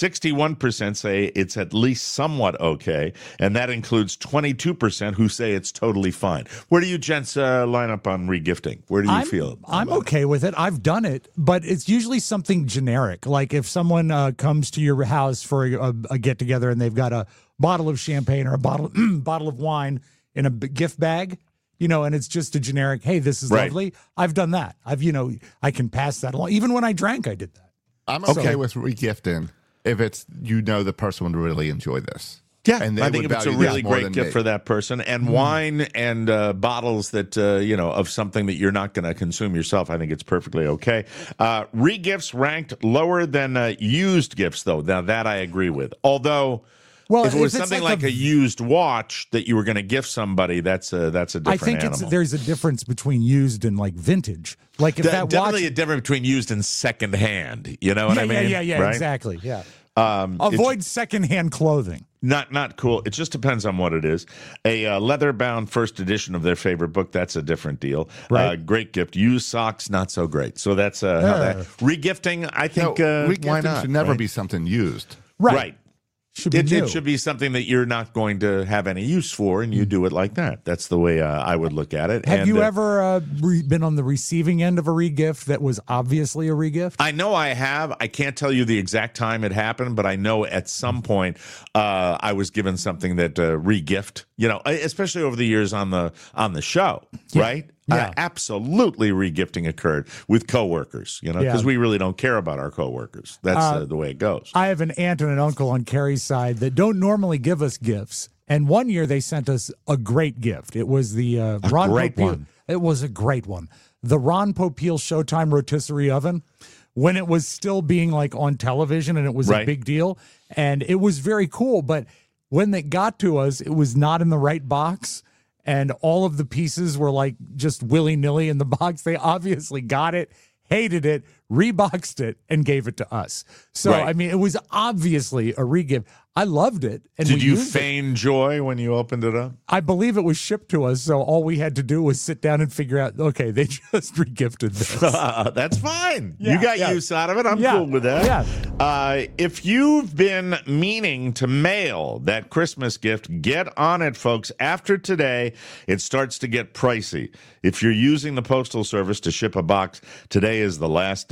61% say it's at least somewhat okay, and that includes 22% who say it's totally fine. Where do you gents line up on regifting? Where do you feel? I'm okay with it. I've done it, but it's usually something generic. Like if someone comes to your house for a get-together and they've got a bottle of champagne or a bottle of wine in a gift bag, and it's just a generic, hey, this is lovely. I've done that. I can pass that along. Even when I drank, I did that. I'm okay with regifting if it's, the person would really enjoy this. Yeah, and I think if it's a really great gift for that person, and wine and bottles that, of something that you're not going to consume yourself, I think it's perfectly okay. Regifts ranked lower than used gifts, though. Now, that I agree with. Although, if it was something like a used watch that you were going to gift somebody, that's a different animal. There's a difference between used and, vintage. Like if that definitely a difference between used and secondhand. You know what I mean? Yeah, right? Exactly, yeah. Avoid secondhand clothing. Not cool. It just depends on what it is. A leather-bound first edition of their favorite book, that's a different deal. Right. Great gift. Used socks, not so great. So that's how that. Regifting, I think, why not? Should never be something used. Right. It should be something that you're not going to have any use for, and you do it like that. That's the way I would look at it. Have you ever been on the receiving end of a regift that was obviously a regift? I know I have. I can't tell you the exact time it happened, but I know at some point I was given something that regift, especially over the years on the show, right? Yeah. Absolutely regifting occurred with coworkers, because we really don't care about our coworkers. That's the way it goes. I have an aunt and an uncle on Carrie's side that don't normally give us gifts. And one year they sent us a great gift. It was the Ron Popeil. It was a great one. The Ron Popeil Showtime rotisserie oven, when it was still being on television, and it was a big deal. And it was very cool. But when it got to us, it was not in the right box. And all of the pieces were just willy-nilly in the box. They obviously got it, hated it, reboxed it, and gave it to us. So, it was obviously a regift. I loved it. And did you feign joy when you opened it up? I believe it was shipped to us, so all we had to do was sit down and figure out, okay, they just regifted this. That's fine. You got use out of it. I'm cool with that. Yeah. If you've been meaning to mail that Christmas gift, get on it, folks. After today, it starts to get pricey. If you're using the Postal Service to ship a box, today is the last day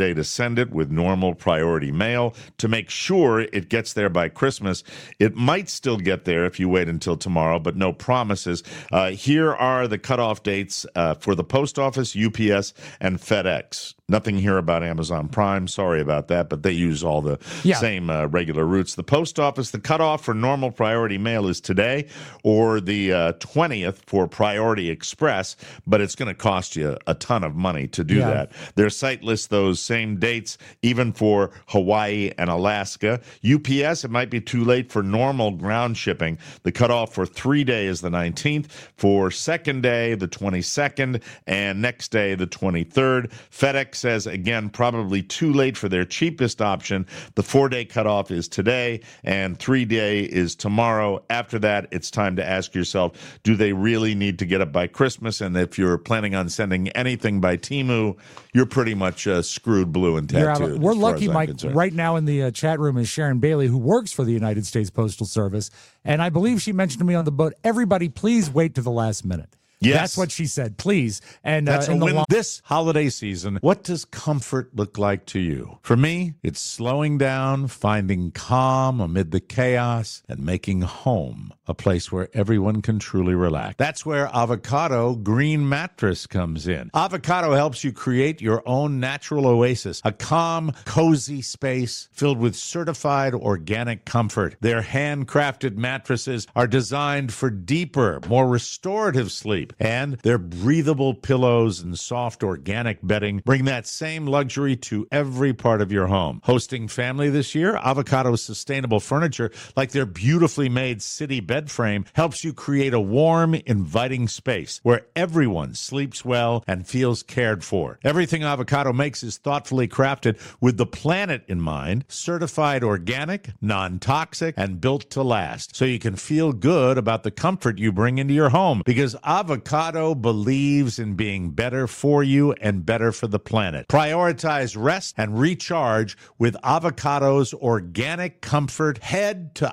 say to send it with normal priority mail to make sure it gets there by Christmas. It might still get there if you wait until tomorrow, but no promises. Here are the cutoff dates for the post office, UPS, and FedEx. Nothing here about Amazon Prime. Sorry about that, but they use all the same regular routes. The post office, the cutoff for normal priority mail is today or the 20th for Priority Express, but it's going to cost you a ton of money to do that. Their site lists those same dates, even for Hawaii and Alaska. UPS, it might be too late for normal ground shipping. The cutoff for 3 days is the 19th, for second day, the 22nd, and next day, the 23rd. FedEx says, again, probably too late for their cheapest option. The 4-day cutoff is today, and 3-day is tomorrow. After that, it's time to ask yourself, do they really need to get it by Christmas? And if you're planning on sending anything by Temu, you're pretty much screwed blue and tattooed. We're lucky, Mike. Right now in the chat room is Sharon Bailey, who works for the United States Postal Service. And I believe she mentioned to me on the boat, everybody, please wait to the last minute. Yes. That's what she said. Please. And that's this holiday season, what does comfort look like to you? For me, it's slowing down, finding calm amid the chaos, and making home a place where everyone can truly relax. That's where Avocado Green Mattress comes in. Avocado helps you create your own natural oasis, a calm, cozy space filled with certified organic comfort. Their handcrafted mattresses are designed for deeper, more restorative sleep. And their breathable pillows and soft organic bedding bring that same luxury to every part of your home. Hosting family this year, Avocado's sustainable furniture, like their beautifully made city bed frame, helps you create a warm, inviting space where everyone sleeps well and feels cared for. Everything Avocado makes is thoughtfully crafted with the planet in mind, certified organic, non-toxic, and built to last. So you can feel good about the comfort you bring into your home, because Avocado believes in being better for you and better for the planet. Prioritize rest and recharge with Avocado's organic comfort. Head to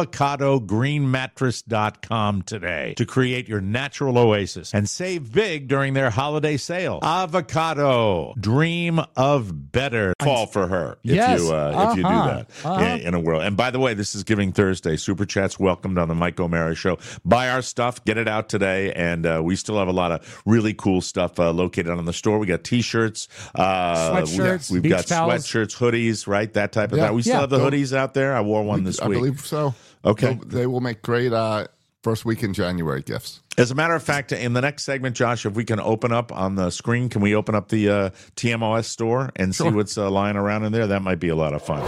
avocadogreenmattress.com today to create your natural oasis and save big during their holiday sale. Avocado, dream of better. Fall for her if you do that in a world. And by the way, this is Giving Thursday. Super Chats welcomed on the Mike O'Mara Show. Buy our stuff, get it out today, and we still have a lot of really cool stuff located on the store. We got T-shirts, sweatshirts, we've got sweatshirts, hoodies, right? That type of thing. We still have the hoodies out there. I wore one this week. I believe so. Okay. They will make great first week in January gifts. As a matter of fact, in the next segment, Josh, if we can open up on the screen, can we open up the TMOS store and see what's lying around in there? That might be a lot of fun.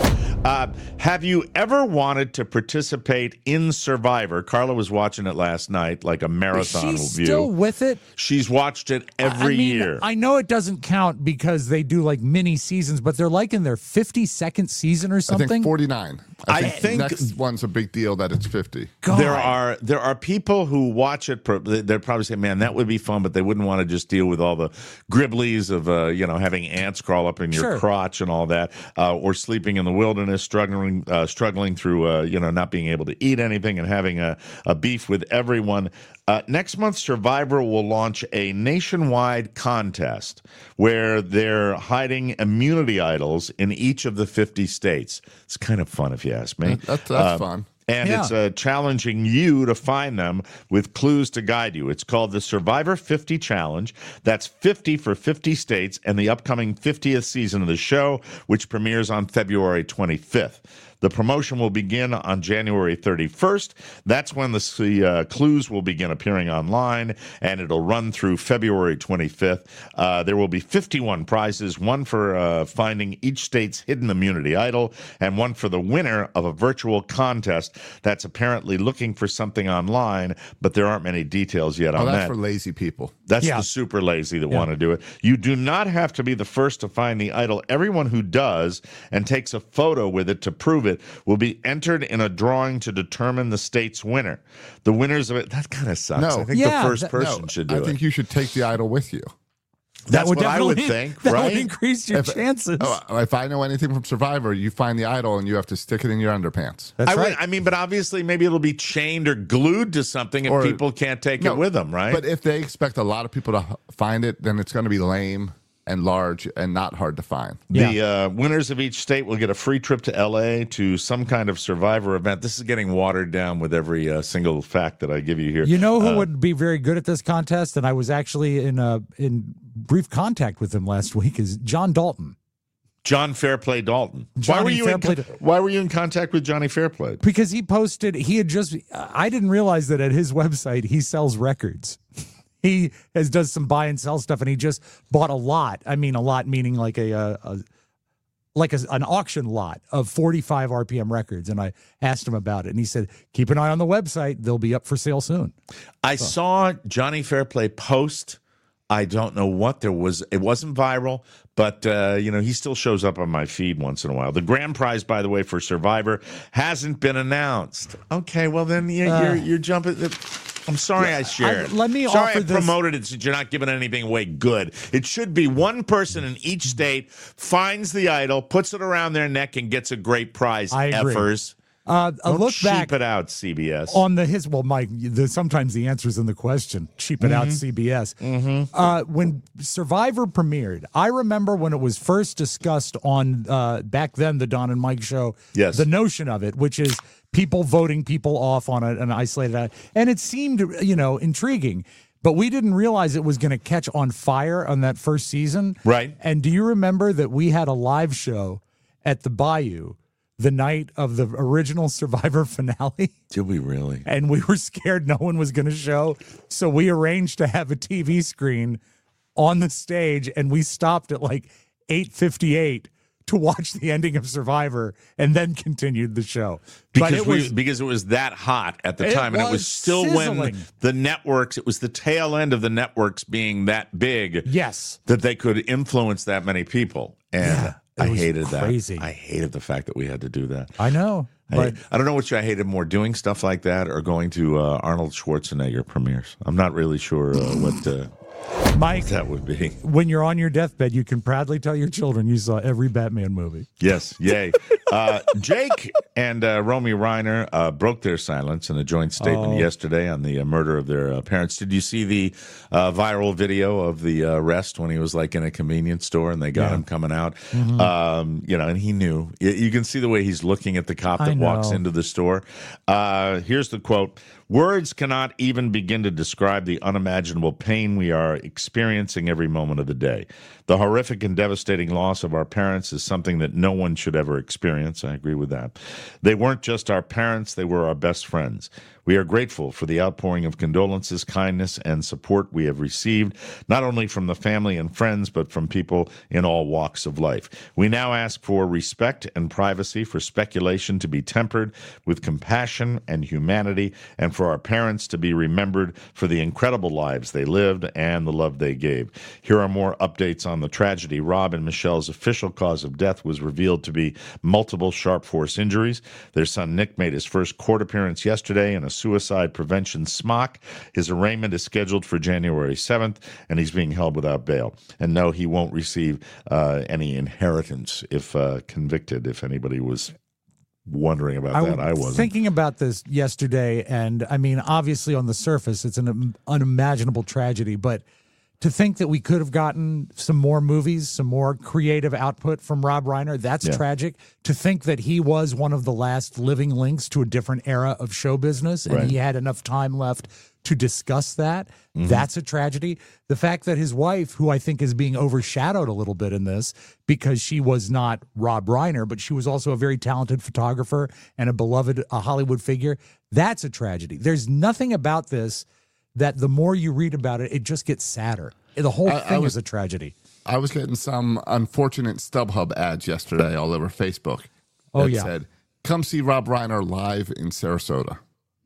Have you ever wanted to participate in Survivor? Carla was watching it last night, like a marathon review. She's still with it? She's watched it every year. I know it doesn't count because they do like mini seasons, but they're like in their 52nd season or something. I think 49. I think next one's a big deal that it's 50. God. There are people who watch it. They'd probably say, "Man, that would be fun," but they wouldn't want to just deal with all the gribblies of having ants crawl up in your crotch and all that, or sleeping in the wilderness, struggling through not being able to eat anything and having a beef with everyone. Next month, Survivor will launch a nationwide contest where they're hiding immunity idols in each of the 50 states. It's kind of fun, if you ask me. That's fun. And it's challenging you to find them with clues to guide you. It's called the Survivor 50 Challenge. That's 50 for 50 states and the upcoming 50th season of the show, which premieres on February 25th. The promotion will begin on January 31st. That's when the clues will begin appearing online, and it'll run through February 25th. There will be 51 prizes, one for finding each state's hidden immunity idol, and one for the winner of a virtual contest that's apparently looking for something online, but there aren't many details yet on that. That's for lazy people. That's the super lazy that want to do it. You do not have to be the first to find the idol. Everyone who does and takes a photo with it to prove it will be entered in a drawing to determine the state's winner. The winners of it, that kind of sucks. No. I think the first person should do it. I think you should take the idol with you. That's what I would think, that right? That would increase your chances. If I know anything from Survivor, you find the idol and you have to stick it in your underpants. That's right. But obviously maybe it'll be chained or glued to something if people can't take it with them, right? But if they expect a lot of people to find it, then it's going to be lame. and large and not hard to find. The winners of each state will get a free trip to L.A. to some kind of Survivor event. This is getting watered down with every single fact that I give you here. You know who would be very good at this contest, and I was actually in brief contact with him last week, is John Dalton. John Fairplay Dalton. Why were you in contact with Johnny Fairplay? Because he posted, I didn't realize that at his website he sells records. He does some buy and sell stuff, and he just bought a lot. I mean, a lot meaning like an auction lot of 45 RPM records. And I asked him about it, and he said, keep an eye on the website. They'll be up for sale soon. I saw Johnny Fairplay post. I don't know what there was. It wasn't viral, but, he still shows up on my feed once in a while. The grand prize, by the way, for Survivor hasn't been announced. Okay, well, then you're jumping. I'm sorry I shared. I promoted it since you're not giving anything away good. It should be one person in each state finds the idol, puts it around their neck, and gets a great prize. I agree. Effers. Don't look back cheap it out, CBS. Mike, sometimes the answer's in the question. Cheap it out, CBS. Mm-hmm. When Survivor premiered, I remember when it was first discussed on, back then, the Don and Mike show, yes, the notion of it, which is people voting people off on an isolated, and it seemed, intriguing. But we didn't realize it was going to catch on fire on that first season. Right. And do you remember that we had a live show at the Bayou the night of the original Survivor finale? Did we really? And we were scared no one was going to show. So we arranged to have a TV screen on the stage, and we stopped at like 8:58 to watch the ending of Survivor and then continued the show. Because it was that hot at the time, and it was still sizzling. When the networks, it was the tail end of the networks being that big, yes, that they could influence that many people. And I hated crazy. that. I hated the fact that we had to do that. I know. But I don't know which I hated more, doing stuff like that or going to Arnold Schwarzenegger premieres. I'm not really sure Mike, what that would be. When you're on your deathbed, you can proudly tell your children you saw every Batman movie. Yes, yay. Jake and Romy Reiner broke their silence in a joint statement yesterday on the murder of their parents. Did you see the viral video of the arrest when he was like in a convenience store and they got him coming out? Mm-hmm. And he knew. You can see the way he's looking at the cop that walks into the store. Here's the quote. Words cannot even begin to describe the unimaginable pain we are experiencing every moment of the day. The horrific and devastating loss of our parents is something that no one should ever experience. I agree with that. They weren't just our parents, they were our best friends. We are grateful for the outpouring of condolences, kindness, and support we have received, not only from the family and friends, but from people in all walks of life. We now ask for respect and privacy, for speculation to be tempered with compassion and humanity, and for our parents to be remembered for the incredible lives they lived and the love they gave. Here are more updates on the tragedy. Rob and Michelle's official cause of death was revealed to be multiple sharp force injuries. Their son Nick made his first court appearance yesterday in a suicide prevention smock. His arraignment is scheduled for January 7th, and he's being held without bail. And no, he won't receive any inheritance if convicted, if anybody was wondering about that. I wasn't. Thinking about this yesterday, and I mean, obviously on the surface, it's an unimaginable tragedy, but to think that we could have gotten some more movies, some more creative output from Rob Reiner, that's tragic. To think that he was one of the last living links to a different era of show business, and he had enough time left to discuss that, that's a tragedy. The fact that his wife, who I think is being overshadowed a little bit in this because she was not Rob Reiner, but she was also a very talented photographer and a beloved Hollywood figure, that's a tragedy. There's nothing about this that the more you read about it, it just gets sadder. The whole thing is a tragedy. I was getting some unfortunate StubHub ads yesterday all over Facebook that said, come see Rob Reiner live in Sarasota.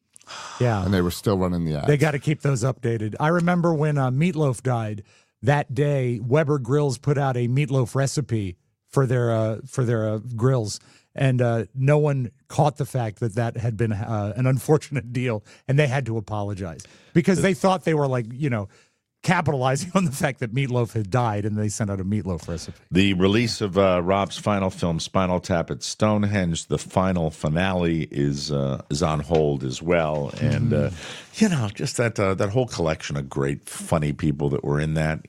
Yeah. And they were still running the ads. They got to keep those updated. I remember when Meatloaf died, that day, Weber Grills put out a meatloaf recipe for their grills. And no one caught the fact that had been an unfortunate deal, and they had to apologize because they thought they were capitalizing on the fact that Meatloaf had died, and they sent out a meatloaf recipe. The release of Rob's final film, Spinal Tap at Stonehenge, the final finale is on hold as well, and just that whole collection of great, funny people that were in that,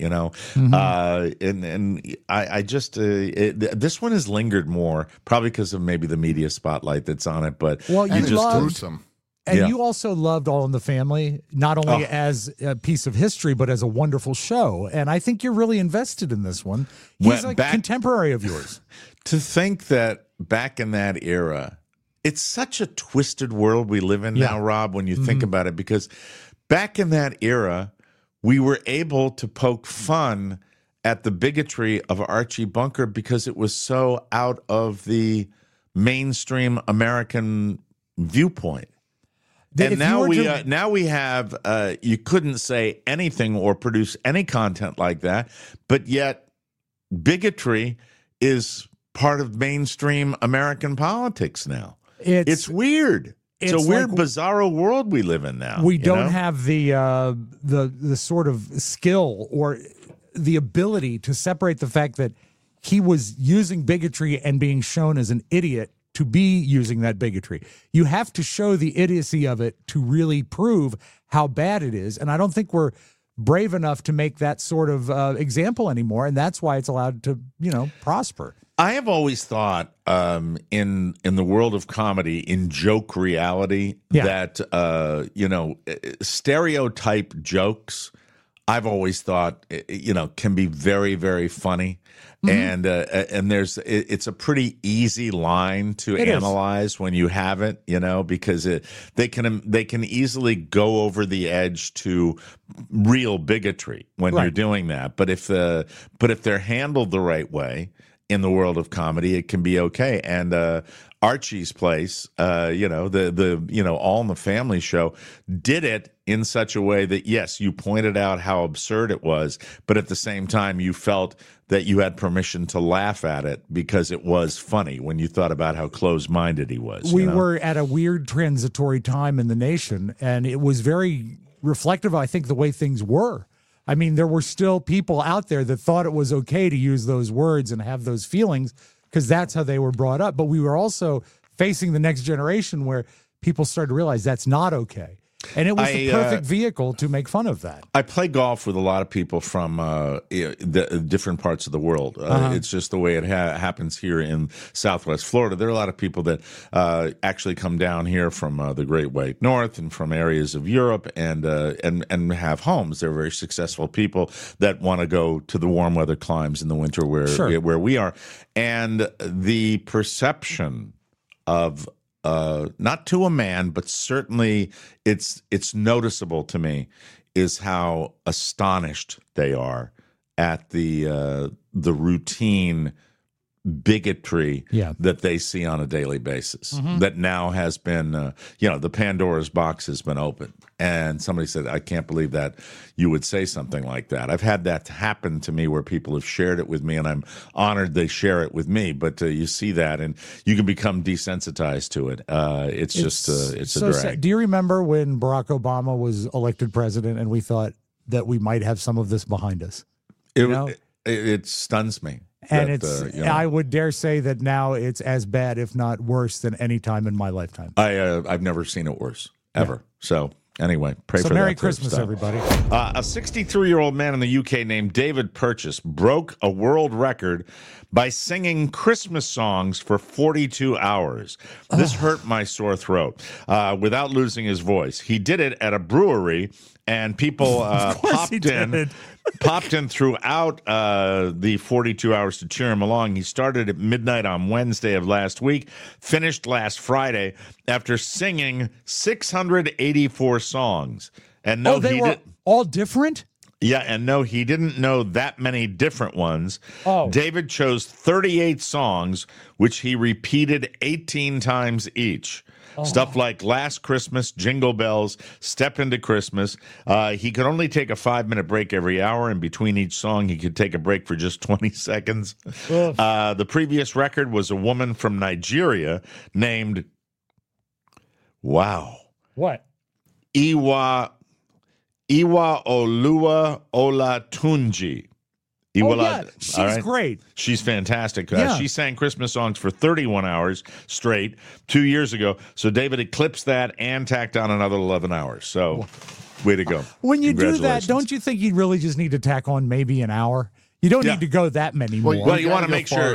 and I just this one has lingered more, probably because of maybe the media spotlight that's on it, but gruesome. And you also loved All in the Family, not only as a piece of history, but as a wonderful show. And I think you're really invested in this one. He's a contemporary of yours. To think that back in that era, it's such a twisted world we live in now, Rob, when you think about it, because back in that era, we were able to poke fun at the bigotry of Archie Bunker because it was so out of the mainstream American viewpoint. And now we have you couldn't say anything or produce any content like that, but yet bigotry is part of mainstream American politics now. It's weird. It's a weird, bizarro world we live in now. We don't have the sort of skill or the ability to separate the fact that he was using bigotry and being shown as an idiot to be using that bigotry. You have to show the idiocy of it to really prove how bad it is. And I don't think we're brave enough to make that sort of example anymore. And that's why it's allowed to, prosper. I have always thought in the world of comedy, in joke reality, that, stereotype jokes, I've always thought, can be very, very funny. And it's a pretty easy line to analyze when you have it, because they can easily go over the edge to real bigotry when you're doing that. But if they're handled the right way in the world of comedy, it can be okay. And Archie's Place, the All in the Family show did it in such a way that, yes, you pointed out how absurd it was, but at the same time, you felt that you had permission to laugh at it because it was funny when you thought about how closed-minded he was. We were at a weird transitory time in the nation, and it was very reflective, I think, the way things were. I mean, there were still people out there that thought it was okay to use those words and have those feelings because that's how they were brought up. But we were also facing the next generation where people started to realize that's not okay. And it was the perfect vehicle to make fun of that. I play golf with a lot of people from the different parts of the world. It's just the way it happens here in Southwest Florida. There are a lot of people that actually come down here from the Great White North and from areas of Europe and have homes. They're very successful people that want to go to the warm weather climes in the winter where we are. And the perception of not to a man, but certainly it's noticeable to me, is how astonished they are at the routine bigotry that they see on a daily basis. That now has been, the Pandora's box has been opened. And somebody said, I can't believe that you would say something like that. I've had that happen to me where people have shared it with me, and I'm honored they share it with me. But you see that, and you can become desensitized to it. It's a drag. Sad. Do you remember when Barack Obama was elected president and we thought that we might have some of this behind us? It stuns me. And I would dare say that now it's as bad, if not worse, than any time in my lifetime. I've never seen it worse, ever. Yeah. So anyway, pray for that. Merry Christmas, everybody. A 63-year-old man in the UK named David Purchase broke a world record by singing Christmas songs for 42 hours. This hurt my sore throat without losing his voice. He did it at a brewery, and people popped in throughout the 42 hours to cheer him along. He started at midnight on Wednesday of last week, finished last Friday after singing 684 songs. And they were all different? Yeah, and no, he didn't know that many different ones. David chose 38 songs, which he repeated 18 times each. Stuff like Last Christmas, Jingle Bells, Step Into Christmas. He could only take a 5-minute break every hour, and between each song, he could take a break for just 20 seconds. The previous record was a woman from Nigeria named, what? Iwa Iwa Olua Olatunji. Yeah, she's great. She's fantastic. Yeah. She sang Christmas songs for 31 hours straight 2 years ago. So David eclipsed that and tacked on another 11 hours. So way to go. When you do that, Congratulations. don't you think you really just need to tack on maybe an hour? You don't need to go that many more. Well, you want to make sure.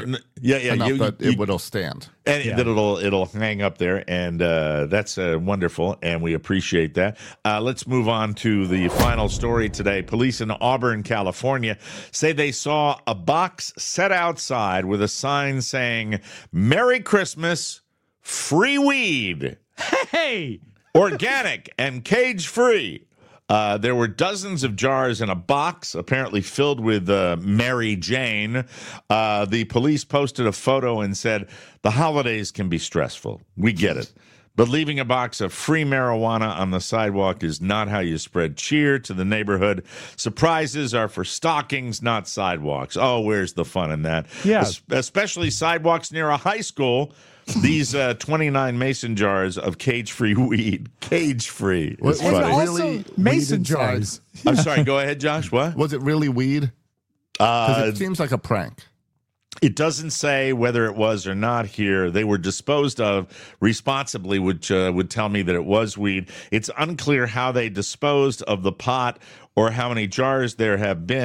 That it'll stand. And that it'll hang up there, and that's wonderful, and we appreciate that. Let's move on to the final story today. Police in Auburn, California, say they saw a box set outside with a sign saying, "Merry Christmas, free weed." Hey! Organic and cage-free. There were dozens of jars in a box, apparently filled with Mary Jane. The police posted a photo and said, "The holidays can be stressful. We get it. But leaving a box of free marijuana on the sidewalk is not how you spread cheer to the neighborhood. Surprises are for stockings, not sidewalks." Oh, where's the fun in that? Yeah. Especially sidewalks near a high school. These 29 mason jars of cage-free weed. Cage-free. Was It's funny. Also, mason weed jars. I'm sorry. Go ahead, Josh. What? Was it really weed? 'Cause it seems like a prank. It doesn't say whether it was or not here. They were disposed of responsibly, which would tell me that it was weed. It's unclear how they disposed of the pot or how many jars there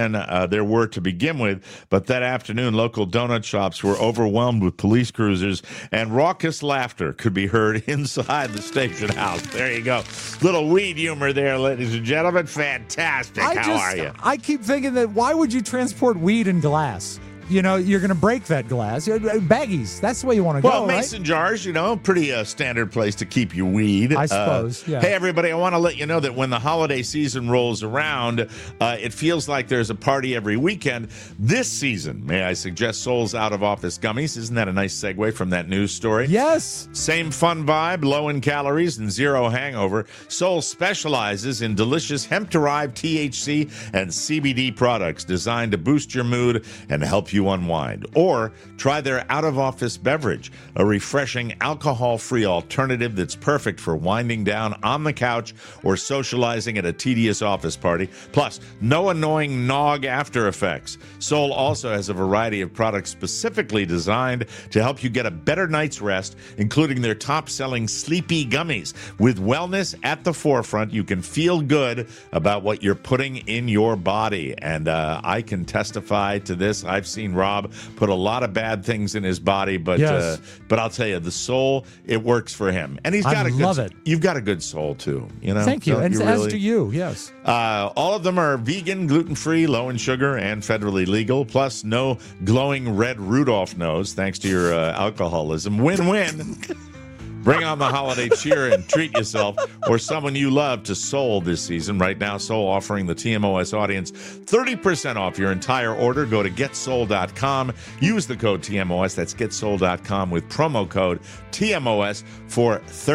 were to begin with. But that afternoon, local donut shops were overwhelmed with police cruisers, and raucous laughter could be heard inside the station house. There you go. Little weed humor there, ladies and gentlemen. Fantastic. How are you? I keep thinking that why would you transport weed in glass? You know, you're going to break that glass. Baggies, that's the way you want to Well, go, right? mason jars, pretty standard place to keep your weed. I suppose, yeah. Hey, everybody, I want to let you know that when the holiday season rolls around, it feels like there's a party every weekend. This season, may I suggest Soul's out-of-office gummies? Isn't that a nice segue from that news story? Yes. Same fun vibe, low in calories, and zero hangover. Soul specializes in delicious hemp-derived THC and CBD products designed to boost your mood and help you unwind. Or try their out-of-office beverage, a refreshing alcohol-free alternative that's perfect for winding down on the couch or socializing at a tedious office party. Plus, no annoying nog after effects. Soul also has a variety of products specifically designed to help you get a better night's rest, including their top-selling Sleepy Gummies. With wellness at the forefront, you can feel good about what you're putting in your body. And I can testify to this. I've seen Rob put a lot of bad things in his body, but Yes. but I'll tell you, the soul, it works for him, and he's got I a good. love it. You've got a good soul too, Thank you, Don't and you as really? do you. Yes. All of them are vegan, gluten-free, low in sugar, and federally legal. Plus, no glowing red Rudolph nose, thanks to your alcoholism. Win-win. Bring on the holiday cheer and treat yourself or someone you love to Soul this season. Right now, Soul offering the TMOS audience 30% off your entire order. Go to getsoul.com. Use the code TMOS. That's getsoul.com with promo code TMOS for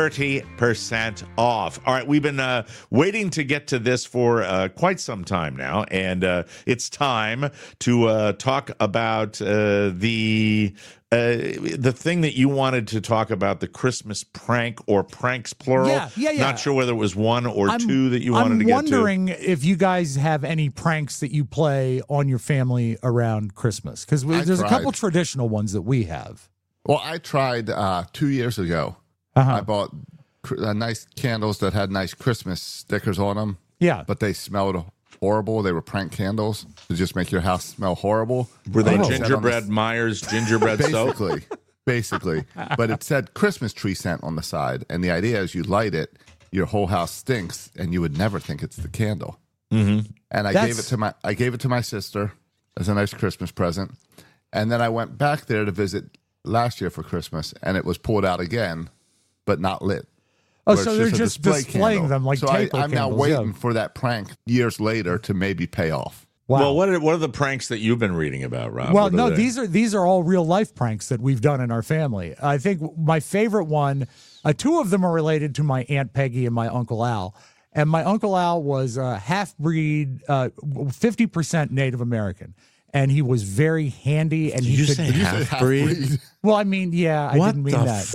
30% off. All right, we've been waiting to get to this for quite some time now, and it's time to talk about the thing that you wanted to talk about, the Christmas prank or pranks plural. Yeah. Not sure whether it was one or two that you wanted to get to. I'm wondering if you guys have any pranks that you play on your family around Christmas, because there's a couple traditional ones that we have. Well, I tried 2 years ago. I bought nice candles that had nice Christmas stickers on them. Yeah. But they smelled horrible. They were prank candles to just make your house smell horrible. Were they Oh. gingerbread Myers gingerbread soap? Basically. But it said Christmas tree scent on the side. And the idea is you light it, your whole house stinks, and you would never think it's the candle. Mm-hmm. And I gave it to my sister as a nice Christmas present. And then I went back there to visit last year for Christmas, and it was pulled out again, but not lit. Oh, Where so it's they're a just display displaying candle. them like so taper I'm now candles, waiting yeah. for that prank years later to maybe pay off. Wow. Well, what are the pranks that you've been reading about, Rob? Well, What are no, they? these are all real life pranks that we've done in our family. I think my favorite one, two of them are related to my Aunt Peggy and my Uncle Al. And my Uncle Al was a half-breed, 50% Native American. And he was very handy. And Did he you could say half-breed? Well, I mean, yeah, I What didn't mean the that.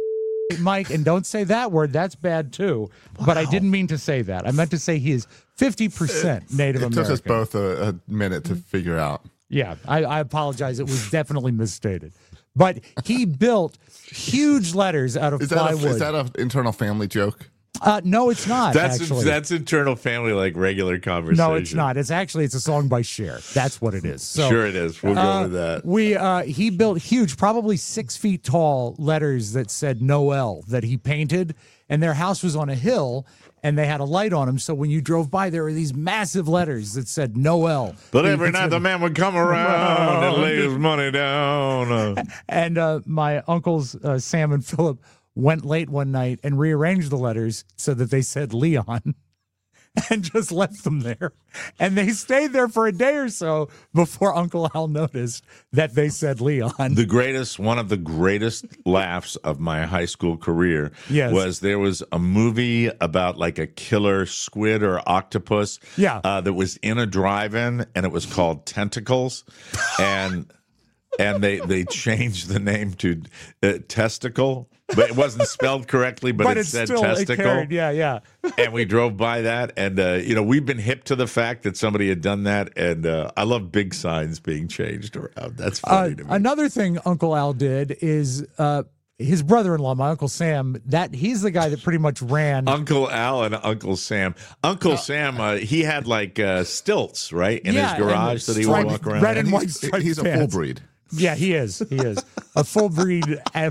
Mike, and don't say that word. That's bad too. But I didn't mean to say that. I meant to say he is 50% Native American. It took us both a minute to figure out. Yeah, I apologize. It was definitely misstated. But he built huge letters out of plywood. Is that an internal family joke? No, it's not. That's internal family, like regular conversation. No, it's not. It's a song by Cher. That's what it is. So, sure it is. We'll go with that. He built huge, probably 6 feet tall letters that said Noel that he painted, and their house was on a hill, and they had a light on them. So when you drove by, there were these massive letters that said Noel. But every night the man would come around and lay his money down. And my uncles, Sam and Philip, went late one night and rearranged the letters so that they said Leon and just left them there. And they stayed there for a day or so before Uncle Al noticed that they said Leon. One of the greatest laughs of my high school career was there was a movie about like a killer squid or octopus that was in a drive-in, and it was called Tentacles. And they changed the name to Testicle. But it wasn't spelled correctly, but it said testicle. Yeah. And we drove by that, and we've been hip to the fact that somebody had done that, and I love big signs being changed around. That's funny to me. Another thing Uncle Al did is his brother-in-law, my Uncle Sam, he's the guy that pretty much ran. Uncle Al and Uncle Sam. Uncle Sam, he had like stilts, right, in his garage that he would walk around. Red and white striped He's a full breed. Yeah, he is. A full breed guy.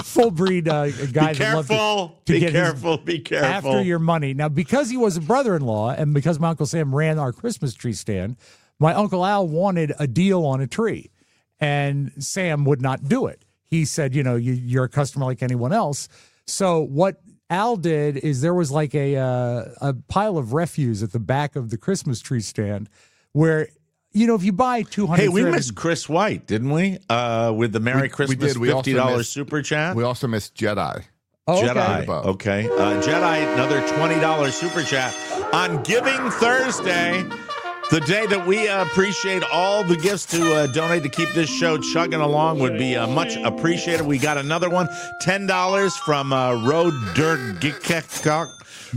Be careful. After your money. Now, because he was a brother-in-law and because my Uncle Sam ran our Christmas tree stand, my Uncle Al wanted a deal on a tree, and Sam would not do it. He said, you're a customer like anyone else. So what Al did is there was like a pile of refuse at the back of the Christmas tree stand where, if you buy 200... Hey, we missed Chris White, didn't we? With the Merry Christmas $50 super chat. We also missed Jedi. Oh, Jedi. Okay. Jedi, another $20 super chat on Giving Thursday. The day that we appreciate all the gifts to donate to keep this show chugging along would be much appreciated. We got another one, $10 from Roedergk.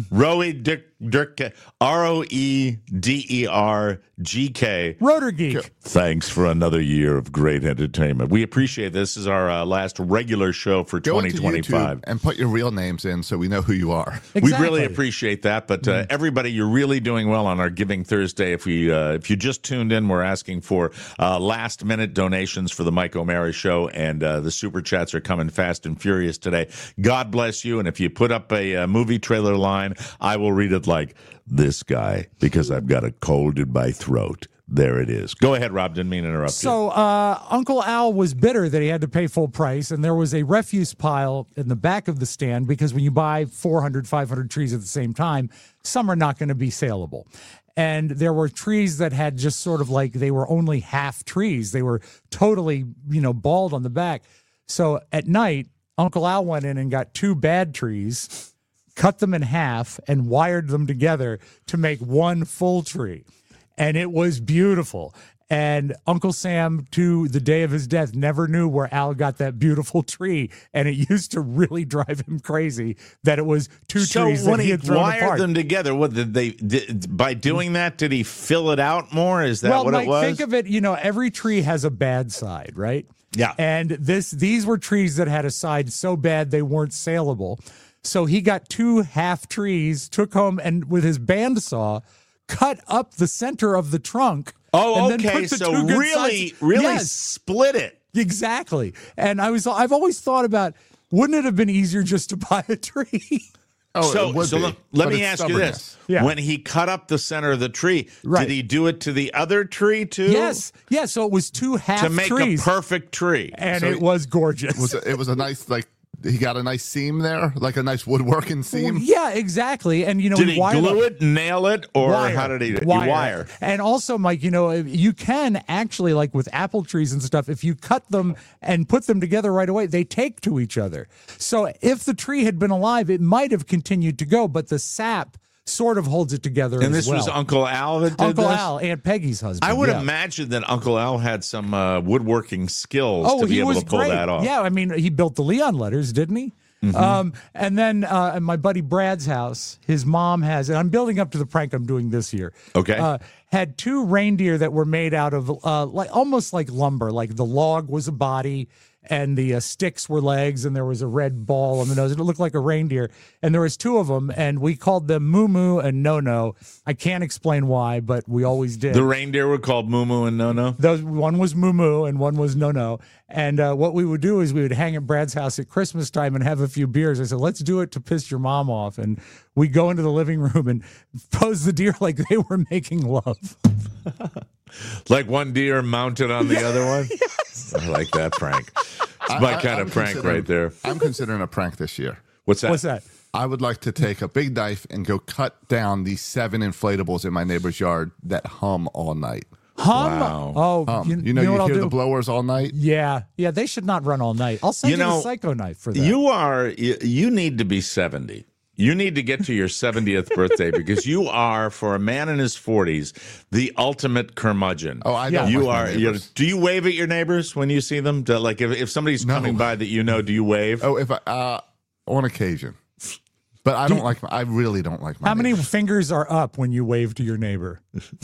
Roedergk. Rotor Geek. Thanks for another year of great entertainment. We appreciate this. This is our last regular show for 2025. And put your real names in so we know who you are. Exactly. We really appreciate that. But everybody, you're really doing well on our Giving Thursday. If you just tuned in, we're asking for last minute donations for the Mike O'Mara Show, and the super chats are coming fast and furious today. God bless you. And if you put up a movie trailer line, I will read it like this guy because I've got a cold in my throat. There it is. Go ahead, Rob. Didn't mean to interrupt you. So Uncle Al was bitter that he had to pay full price, and there was a refuse pile in the back of the stand because when you buy 400, 500 trees at the same time, some are not going to be saleable. And there were trees that had just sort of like they were only half trees. They were totally, bald on the back. So at night, Uncle Al went in and got 2 bad trees, cut them in half, and wired them together to make one full tree. And it was beautiful. And Uncle Sam, to the day of his death, never knew where Al got that beautiful tree. And it used to really drive him crazy that it was 2 trees that he had thrown apart. So when he wired them together, what by doing that, did he fill it out more? Is that what it was? Think of it, every tree has a bad side, right? Yeah. And these were trees that had a side so bad they weren't saleable. So he got 2 half trees, took home, and with his bandsaw, cut up the center of the trunk. Oh, and okay. Then put the So 2 good really sides. split it. Exactly. And I've always thought about, wouldn't it have been easier just to buy a tree? So let me ask you this. Yeah. When he cut up the center of the tree, did he do it to the other tree too? Yes. Yeah, so it was 2 half trees. To make a perfect tree. And it was gorgeous. It was a nice, he got a nice seam there, like a nice woodworking seam. Yeah, exactly. And did he glue it, nail it, or wire. How did he wire? And also, Mike, you can actually, like with apple trees and stuff, if you cut them and put them together right away, they take to each other. So if the tree had been alive, it might have continued to go, but the sap sort of holds it together. And this was Uncle Al that did Uncle this? Al, Aunt Peggy's husband. I would imagine that Uncle Al had some woodworking skills to be able to pull great. that off. Yeah, I mean, he built the Leon letters, didn't he? And then at my buddy Brad's house, his mom has, and I'm building up to the prank I'm doing this year. Okay. Had 2 reindeer that were made out of like almost like lumber. Like the log was a body, and the sticks were legs, and there was a red ball on the nose. It looked like a reindeer, and there was 2 of them, and we called them Moo Moo and No No. I can't explain why, but we always did. The reindeer were called Moo Moo and No No? One was Moo Moo and one was No No. And what we would do is we would hang at Brad's house at Christmas time and have a few beers. I said, let's do it to piss your mom off. And we go into the living room and pose the deer like they were making love. Like one deer mounted on the other one? Yes. I like that prank. It's my kind of prank right there. I'm considering a prank this year. What's that? What's that? I would like to take a big knife and go cut down these 7 inflatables in my neighbor's yard that hum all night. Hum? Wow. Oh, You what I'll hear do? the blowers all night? Yeah, they should not run all night. I'll send you the psycho knife for that. You need to be 70. You need to get to your 70th birthday because you are, for a man in his 40s, the ultimate curmudgeon. Oh, I don't. You like are. my neighbors. Do you wave at your neighbors when you see them? Like if somebody's coming by that you know, do you wave? Oh, if I on occasion, but I don't like. I really don't like my. How many neighbors. fingers are up when you wave to your neighbor?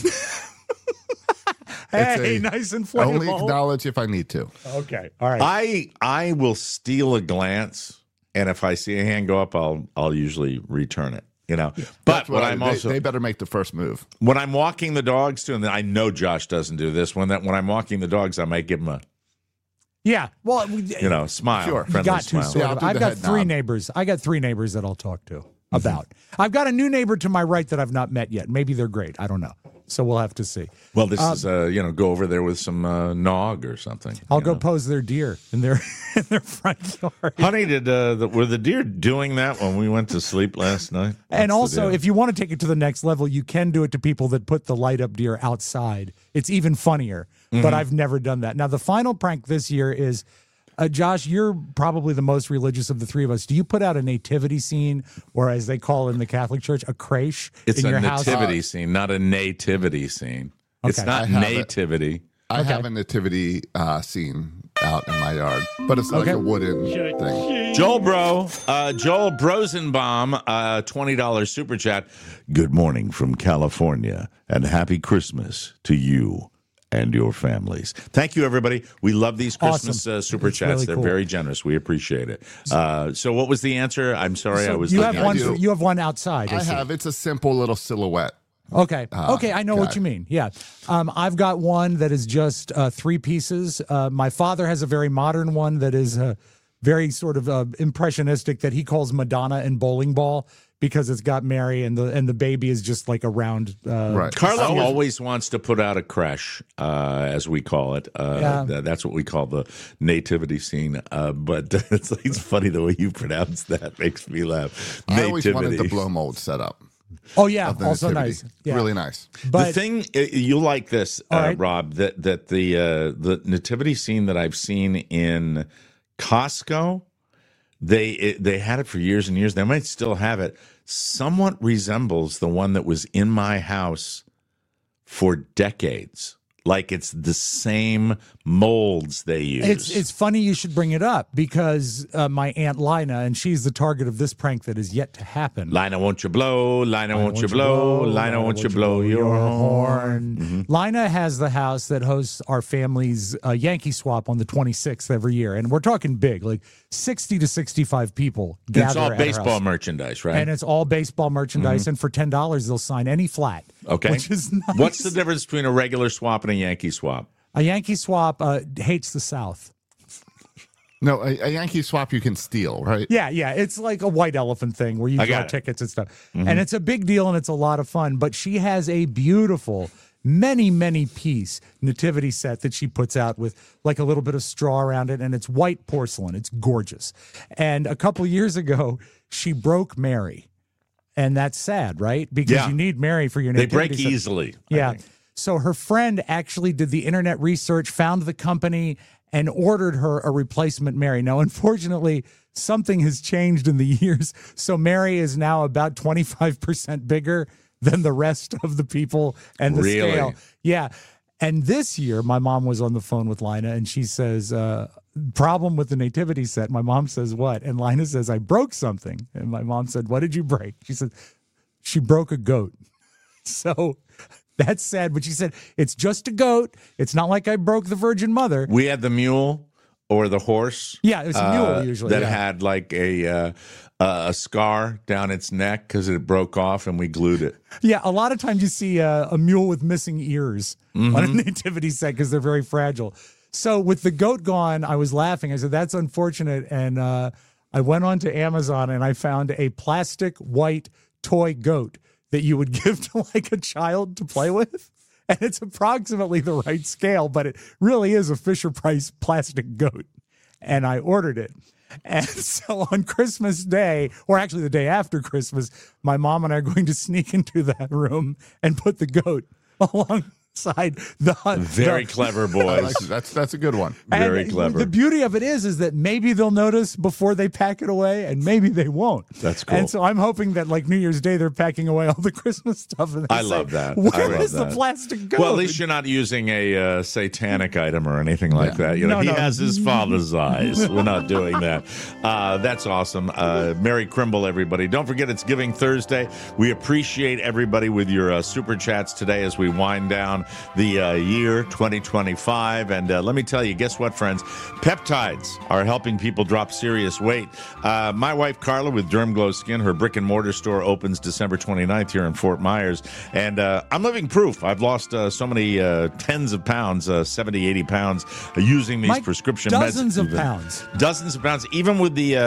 Hey, nice and flammable. Only acknowledge if I need to. Okay, all right. I will steal a glance, and if I see a hand go up, I'll usually return it. You know, but That's what I'm they, also they better make the first move. when I'm walking the dogs too, and I know Josh doesn't do this. When I'm walking the dogs, I might give him a Yeah, well, smile. Sure. you Friendly got to smile. sort Yeah, of. I'll do I've the got head 3 nod. neighbors. I got 3 neighbors that I'll talk to about. I've got a new neighbor to my right that I've not met yet. Maybe they're great. I don't know. So we'll have to see. Well, this is go over there with some nog or something. I'll go pose their deer in their front yard. Honey, were the deer doing that when we went to sleep last night? And What's the also, deal? if you want to take it to the next level, you can do it to people that put the light up deer outside. It's even funnier, but I've never done that. Now, the final prank this year is, Josh, you're probably the most religious of the 3 of us. Do you put out a nativity scene, or as they call it in the Catholic Church, a creche it's in a your house? nativity scene, not a nativity scene. It's Okay. not I have it. nativity. I have a nativity scene out in my yard, but it's like a wooden thing. Joel Brosenbaum, $20 super chat. Good morning from California, and happy Christmas to you and your families. Thank you, everybody. We love these Christmas super It's chats. really They're cool. very generous. We appreciate it. So what was the answer? I'm sorry, I was you looking have at one. you. You have one outside. I have. It's a simple little silhouette. Okay. Okay. I know what guy. you mean. Yeah. I've got one that is just 3 pieces. My father has a very modern one that is very sort of impressionistic that he calls Madonna and Bowling Ball because it's got Mary and the baby is just like a round. Right. Carlo always wants to put out a creche, as we call it. Yeah. That's what we call the nativity scene. But it's funny the way you pronounce that makes me laugh. I always wanted the Nativity. blow mold set up. Oh yeah. of the Also nativity. nice. Yeah. Really nice. But The thing you like this, All right. Rob, that the nativity scene that I've seen in Costco, they had it for years and years. They might still have it. Somewhat resembles the one that was in my house for decades. Like it's the same molds they use. It's funny you should bring it up because my Aunt Lina, and she's the target of this prank that is yet to happen. Lina, won't you blow? Lina, won't you blow? Lina, won't you blow your horn? Mm-hmm. Lina has the house that hosts our family's Yankee swap on the 26th every year. And we're talking big, like 60 to 65 people gather It's all at her baseball house. merchandise, right? And it's all baseball merchandise. And for $10, they'll sign any flat. Okay. Which is nice. What's the difference between a regular swap and a Yankee swap? A Yankee swap hates the South. No, a Yankee swap you can steal, right? Yeah, yeah. It's like a white elephant thing where you I draw got it. tickets and stuff. And it's a big deal and it's a lot of fun. But she has a beautiful, many piece nativity set that she puts out with like a little bit of straw around it. And it's white porcelain. It's gorgeous. And a couple years ago, she broke Mary. And that's sad, right? Because Yeah. you need Mary for your They nativity break set. easily. I Yeah. think. So her friend actually did the internet research, found the company, and ordered her a replacement Mary. Now, unfortunately, something has changed in the years. So Mary is now about 25% bigger than the rest of the people and the Really? scale. Yeah. And this year, my mom was on the phone with Lina, and she says, problem with the nativity set. My mom says, what? And Lina says, I broke something. And my mom said, what did you break? She said, she broke a goat. So that's sad. But she said, it's just a goat. It's not like I broke the Virgin Mother. We had the mule or the horse. Yeah, it was a mule usually. That had like a scar down its neck because it broke off and we glued it. Yeah, a lot of times you see a mule with missing ears on a nativity set because they're very fragile. So with the goat gone, I was laughing. I said, that's unfortunate. And I went on to Amazon and I found a plastic white toy goat that you would give to like a child to play with. And it's approximately the right scale, but it really is a Fisher-Price plastic goat. And I ordered it. And so on Christmas Day, or actually the day after Christmas, my mom and I are going to sneak into that room and put the goat alongside the Very clever boys. That's a good one. Very clever. The beauty of it is that maybe they'll notice before they pack it away, and maybe they won't. That's cool. And so I'm hoping that like New Year's Day, they're packing away all the Christmas stuff. And I love that. Where is the plastic goat? Well, at least you're not using a satanic item or anything like that. You know, he has his father's eyes. We're not doing that. That's awesome. Merry Crimble, everybody. Don't forget, it's Giving Thursday. We appreciate everybody with your super chats today as we wind down the year 2025. And let me tell you, guess what, friends? Peptides are helping people drop serious weight. My wife, Carla, with Derm Glow Skin, her brick and mortar store opens December 29th here in Fort Myers. And I'm living proof. I've lost so many tens of pounds, 70, 80 pounds, using these prescription meds. Dozens of pounds. Dozens of pounds. Even with the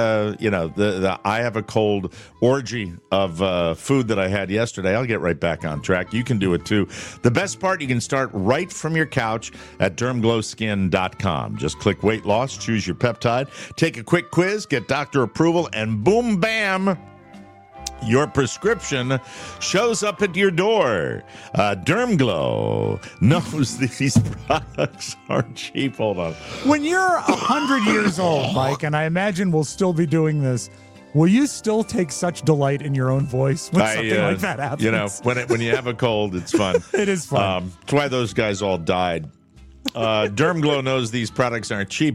I have a cold orgy of food that I had yesterday. I'll get right back on track. You can do it too. The best part, you can start right from your couch at dermglowskin.com. Just click weight loss, choose your peptide, take a quick quiz, get doctor approval, and boom, bam, your prescription shows up at your door. Dermglow knows these products aren't cheap. Hold on. When you're 100 years old, Mike, and I imagine we'll still be doing this, will you still take such delight in your own voice when something like that happens? You know, when you have a cold, it's fun. It is fun. That's why those guys all died. Dermglow knows these products aren't cheap.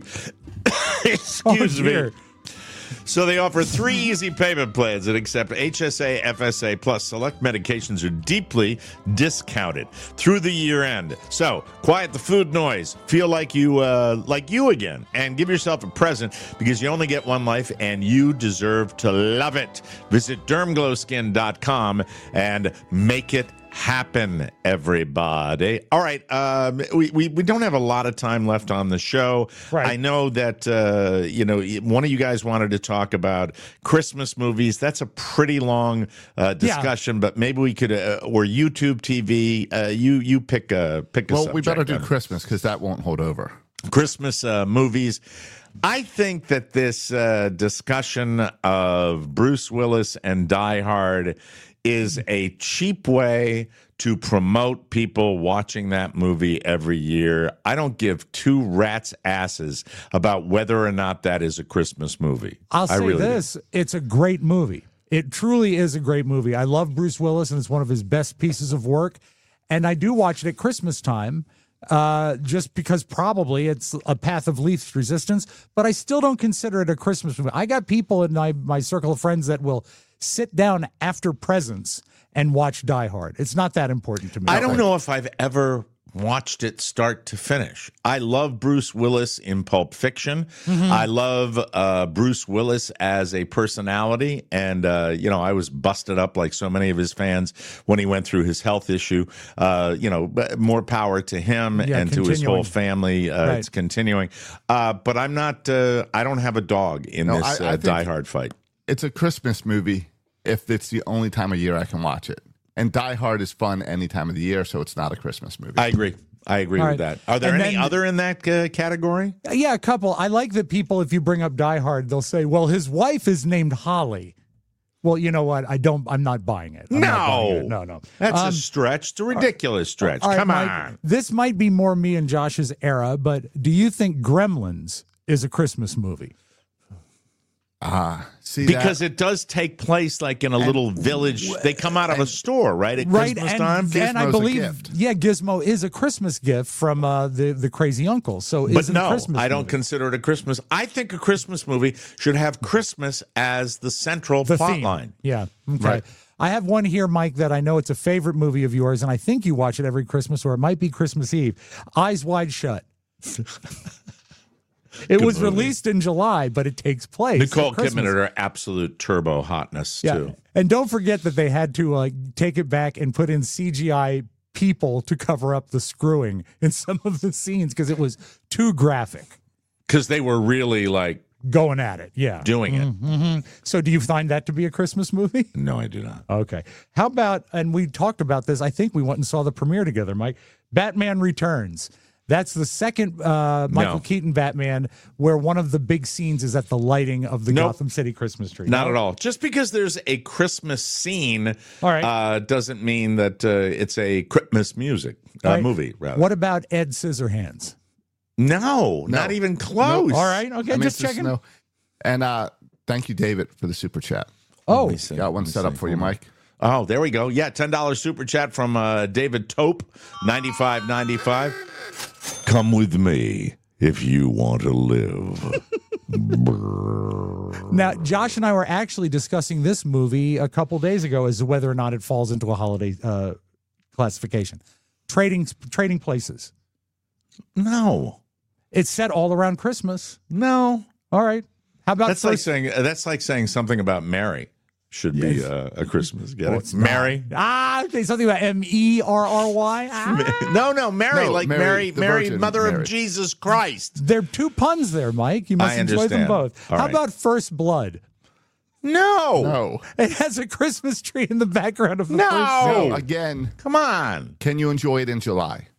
Excuse me. So they offer 3 easy payment plans that accept HSA, FSA, plus select medications are deeply discounted through the year end. So quiet the food noise, feel like you again, and give yourself a present because you only get one life and you deserve to love it. Visit dermglowskin.com and make it happen, everybody. All right, we don't have a lot of time left on the show. Right. I know that one of you guys wanted to talk about Christmas movies. That's a pretty long discussion, but maybe we could or YouTube TV. You pick a Well, we better do Christmas because that won't hold over. Christmas movies. I think that this discussion of Bruce Willis and Die Hard is a cheap way to promote people watching that movie every year. I don't give two rats' asses about whether or not that is a Christmas movie. I'll say this. It's a great movie. It truly is a great movie. I love Bruce Willis, and it's one of his best pieces of work. And I do watch it at Christmas time just because probably it's a path of least resistance, but I still don't consider it a Christmas movie. I got people in my circle of friends that will sit down after presents and watch Die Hard. It's not that important to me. I don't know if I've ever watched it start to finish. I love Bruce Willis in Pulp Fiction. Mm-hmm. I love Bruce Willis as a personality. And, I was busted up like so many of his fans when he went through his health issue. More power to him and to his whole family. Right. It's continuing. But I'm not, I don't have a dog in this Die Hard fight. It's a Christmas movie if it's the only time of year I can watch it. And Die Hard is fun any time of the year, so it's not a Christmas movie. I agree with that. Are there any other in that category? Yeah, a couple. I like that people, if you bring up Die Hard, they'll say, well, his wife is named Holly. Well, you know what? I'm not buying it. No. That's a stretch. It's a ridiculous stretch. Come on. Mike, this might be more me and Josh's era, but do you think Gremlins is a Christmas movie? See because that? it does take place like in a little village. They come out of a store, right, at Christmas time? And I Gizmo's a believe, gift. Gizmo is a Christmas gift from the Crazy Uncle. So, But it's no, a Christmas I don't movie. consider it a Christmas. I think a Christmas movie should have Christmas as the central The plot theme. line. Yeah. Okay. Right. I have one here, Mike, that I know it's a favorite movie of yours, and I think you watch it every Christmas, or it might be Christmas Eve. Eyes Wide Shut. It was movie. released in July, but it takes place. Nicole at Christmas. Kidman at her absolute turbo hotness, too. And don't forget that they had to take it back and put in CGI people to cover up the screwing in some of the scenes because it was too graphic. Because they were really, like, going at it, yeah. doing it. Mm-hmm. So do you find that to be a Christmas movie? No, I do not. Okay. How about, and we talked about this, I think we went and saw the premiere together, Mike, Batman Returns. That's the second Michael Keaton Batman where one of the big scenes is at the lighting of the Gotham City Christmas tree. Not at all. Just because there's a Christmas scene doesn't mean that it's a Christmas movie, rather. What about Ed Scissorhands? No, not even close. All right. Okay, just checking. No. And thank you, David, for the super chat. Oh, got one set up for you, Mike. Oh, there we go. Yeah, $10 super chat from David Tope, $95.95. Come with me if you want to live. Now, Josh and I were actually discussing this movie a couple days ago as to whether or not it falls into a holiday classification. Trading Places. No. It's set all around Christmas. No. All right. How about that's like saying something about Mary should be a Christmas. Get it? Mary. Okay, something about Merry. No, Mary, No, like Mary, the Mary, Virgin Mother Mary. of Jesus Christ. There are two puns there, Mike. You must I enjoy them understand. both. All How right. about First Blood? No. It has a Christmas tree in the background of the No. first scene. So, again, Come on. can you enjoy it in July?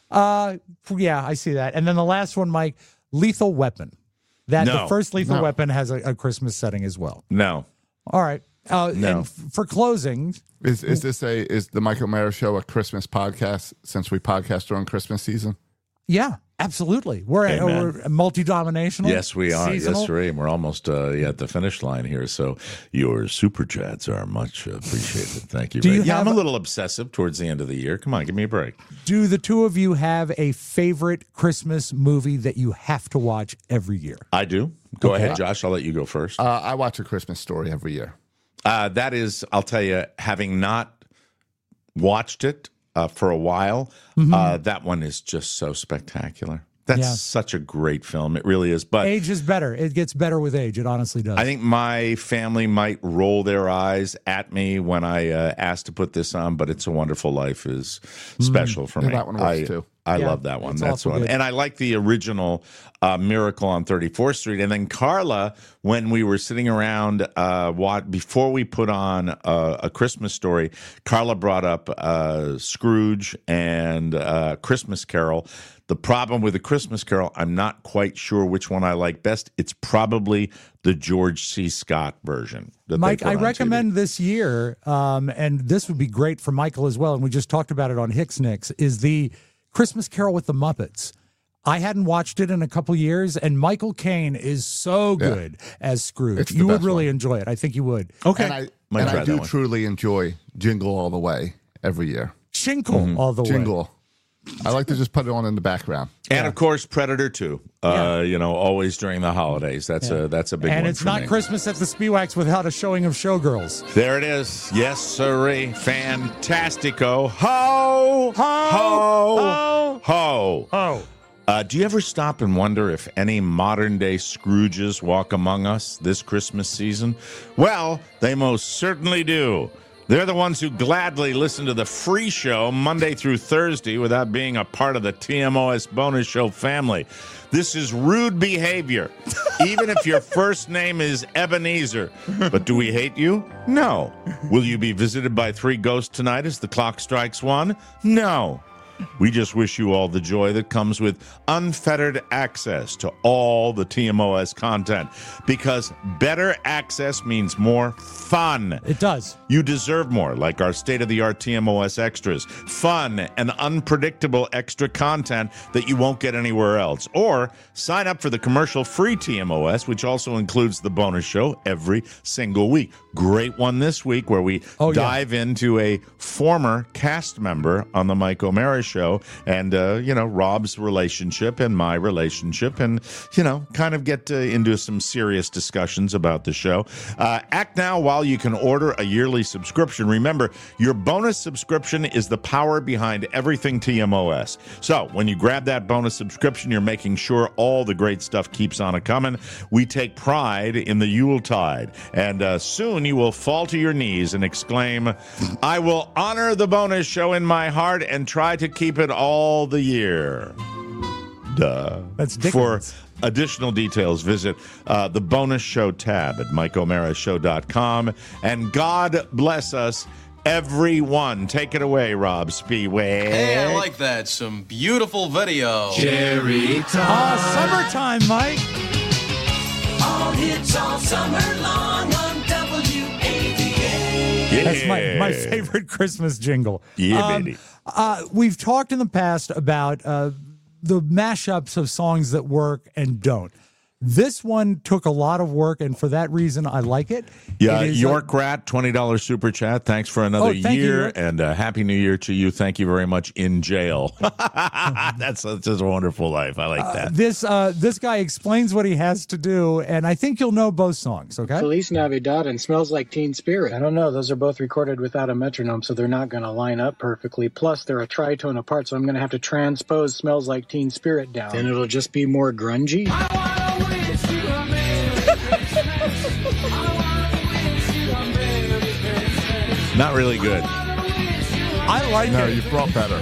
Yeah, I see that. And then the last one, Mike, Lethal Weapon. The No. first Lethal Weapon has a Christmas setting as well. No. All right. No. And for closing, Is the Michael Mara Show a Christmas podcast since we podcast during Christmas season? yeah, absolutely. We're Amen. multi-dominational. Yes, we are. Seasonal. Yes, sir. We're almost at the finish line here. So your super chats are much appreciated. Thank you. Do you Yeah, I'm have a little obsessive towards the end of the year. Come on, give me a break. Do the two of you have a favorite Christmas movie that you have to watch every year? I do. Go Okay. ahead, Josh. I'll let you go first. I watch A Christmas Story every year. That is, I'll tell you, having not watched it for a while, that one is just so spectacular. That's Yeah. such a great film. It really is. But Age is better. It gets better with age. It honestly does. I think my family might roll their eyes at me when I asked to put this on, but It's a Wonderful Life is special for Yeah, me. that one works too. I Yeah, love that one. it's That's awful one. good. And I like the original Miracle on 34th Street. And then Carla, when we were sitting around before we put on A Christmas Story, Carla brought up Scrooge and Christmas Carol. The problem with A Christmas Carol, I'm not quite sure which one I like best. It's probably the George C. Scott version. That Mike, they put I on recommend TV. this year, and this would be great for Michael as well, and we just talked about it on Hicks Nicks, is the Christmas Carol with the Muppets. I hadn't watched it in a couple years, and Michael Caine is so good as Scrooge. It's the You would best really one. enjoy it. I think you would. Okay. And Might I try do that one. truly enjoy Jingle All the Way every year. Shinkle all the way. Jingle. I like to just put it on in the background. And of course, Predator 2. Always during the holidays. That's a big one. And it's for not me. Christmas at the Spiwax without a showing of Showgirls. There it is. Yes, sirree. Fantastico. Ho, ho, ho, ho. Do you ever stop and wonder if any modern-day Scrooges walk among us this Christmas season? Well, they most certainly do. They're the ones who gladly listen to the free show Monday through Thursday without being a part of the TMOS bonus show family. This is rude behavior, even if your first name is Ebenezer. But do we hate you? No. Will you be visited by 3 ghosts tonight as the clock strikes 1? No. We just wish you all the joy that comes with unfettered access to all the TMOS content, because better access means more fun. It does. You deserve more, like our state-of-the-art TMOS extras, fun and unpredictable extra content that you won't get anywhere else. Or sign up for the commercial-free TMOS, which also includes the bonus show every single week. Great one this week where we dive into a former cast member on the Mike O'Mara Show and, Rob's relationship and my relationship and, kind of get into some serious discussions about the show. Act now while you can order a yearly subscription. Remember, your bonus subscription is the power behind everything TMOS. So when you grab that bonus subscription, you're making sure all the great stuff keeps on a-coming. We take pride in the Yuletide, and soon you will fall to your knees and exclaim, I will honor the bonus show in my heart and try to keep it all the year. Duh. That's For Dickens. additional details, visit the bonus show tab at MikeO'MaraShow.com. And God bless us, everyone. Take it away, Rob Spiewak. Hey, I like that. Some beautiful video. Cherry time. Summertime, Mike. All hits all summer long on WAVA. That's my favorite Christmas jingle. Yeah, baby. We've talked in the past about the mashups of songs that work and don't. This one took a lot of work, and for that reason, I like it. Yeah, It is York Rat, $20 super chat. Thanks for another thank you, year, York. and Happy New Year to you. Thank you very much in jail. That's just a wonderful life. I like that. This guy explains what he has to do, and I think you'll know both songs, okay? Feliz Navidad and Smells Like Teen Spirit. I don't know. Those are both recorded without a metronome, so they're not going to line up perfectly. Plus, they're a tritone apart, so I'm going to have to transpose Smells Like Teen Spirit down. Then it'll just be more grungy. Not really good. I like No, it. you've brought better.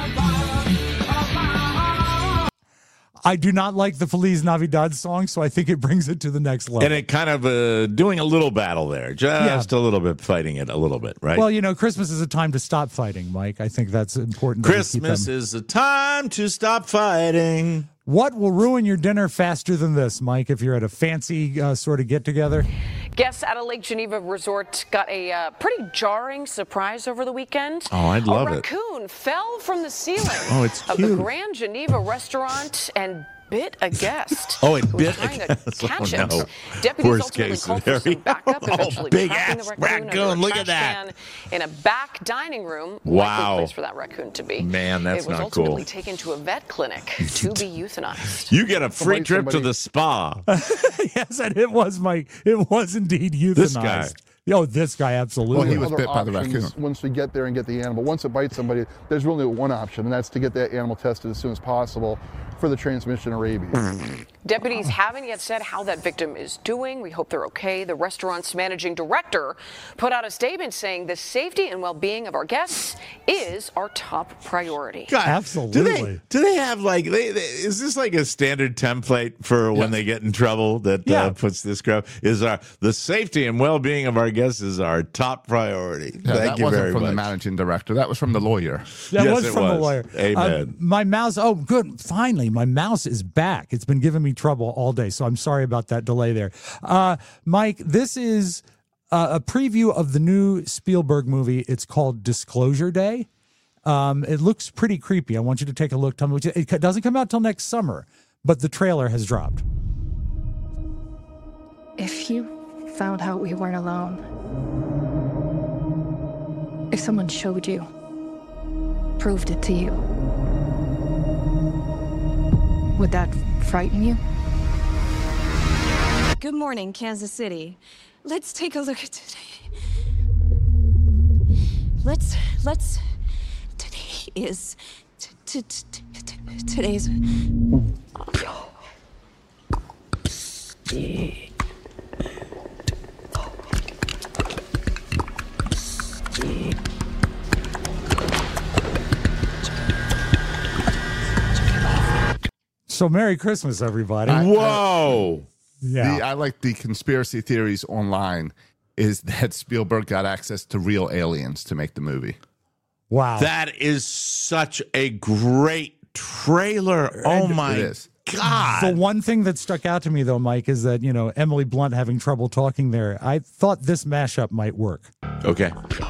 I do not like the Feliz Navidad song, so I think it brings it to the next level. And it kind of doing a little battle there, just a little bit, fighting it a little bit, right? Well, Christmas is a time to stop fighting, Mike. I think that's important. that we keep Christmas them. is a time to stop fighting. What will ruin your dinner faster than this, Mike, if you're at a fancy sort of get-together? Guests at a Lake Geneva resort got a pretty jarring surprise over the weekend. Oh, I'd love it. it. A raccoon fell from the ceiling Oh, it's of the cute. Grand Geneva restaurant and bit a guest. Oh, it who was bit trying a to guest. catch Oh, it. no. Deputies Worst ultimately case called for some scenario. backup, Oh, eventually big trapping ass the raccoon raccoon. under a Look at trash that. can in a back dining room. Wow. Likely place for that raccoon to be. Man, that's it was not ultimately cool. taken to a vet clinic to be euthanized. You get a free trip to the spa. Yes, and it was indeed euthanized. This guy. Oh, this guy, absolutely. Well, he was Other bit by the options raccoon. Once we get there and get the animal. Once it bites somebody, there's really one option, and that's to get that animal tested as soon as possible for the transmission of rabies. Deputies haven't yet said how that victim is doing. We hope they're okay. The restaurant's managing director put out a statement saying the safety and well-being of our guests is our top priority. God, Absolutely. Do they have is this like a standard template for when they get in trouble that puts this crap? The safety and well-being of our guests is our top priority. Yeah, Thank that you wasn't very from much. the managing director. That was from the lawyer. That Yes, was it from the was. lawyer. Amen. My mouse, oh, good. Finally, my mouse is back. It's been giving me trouble all day, so I'm sorry about that delay there. Mike, this is a preview of the new Spielberg movie. It's called Disclosure Day. It looks pretty creepy. I want you to take a look. Tell me what it doesn't come out till next summer, but the trailer has dropped. If you found out we weren't alone, if someone showed you, proved it to you, would that frighten you? Good morning, Kansas City. Let's take a look at today. Let's today is today's So Merry Christmas, everybody. Whoa. Yeah. I like the conspiracy theories online is that Spielberg got access to real aliens to make the movie. Wow. That is such a great trailer. Oh, my God. The one thing that stuck out to me, though, Mike, is that, Emily Blunt having trouble talking there. I thought this mashup might work. Okay.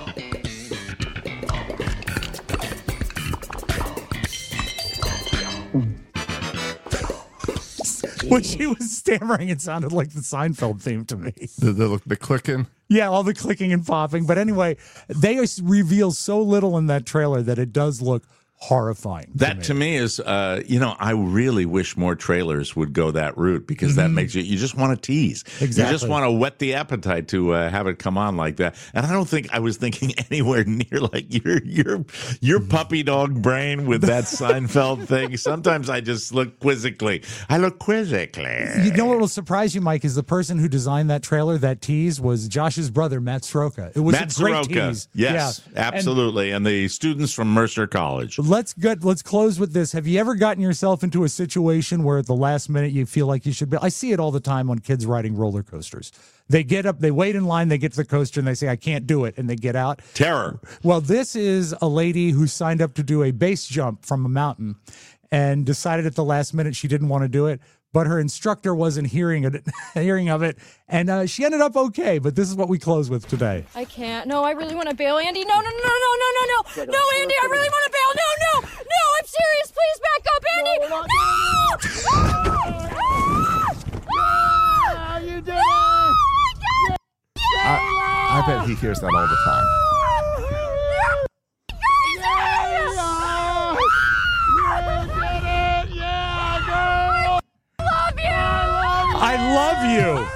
When she was stammering, it sounded like the Seinfeld theme to me. The clicking? Yeah, all the clicking and popping. But anyway, they reveal so little in that trailer that it does look horrifying. That to me is, I really wish more trailers would go that route, because that makes you just want to tease. Exactly. You just want to whet the appetite to have it come on like that. And I don't think I was thinking anywhere near like your puppy dog brain with that Seinfeld thing. Sometimes I just look quizzically. You know what will surprise you, Mike, is the person who designed that trailer, that tease, was Josh's brother, Matt Soroka. It was Matt a great Soroka. tease. Yes, Yeah. absolutely. And the students from Mercer College. Let's close with this. Have you ever gotten yourself into a situation where at the last minute you feel like you should be? I see it all the time on kids riding roller coasters. They get up, they wait in line, they get to the coaster, and they say, I can't do it, and they get out. Terror. Well, this is a lady who signed up to do a base jump from a mountain and decided at the last minute she didn't want to do it, but her instructor wasn't hearing of it, and she ended up okay. But this is what we close with today. I can't. No, I really want to bail, Andy. No, Andy, I really want to bail. No, I'm serious. Please back up, Andy. No! You did it! I bet he hears that all the time. I love you.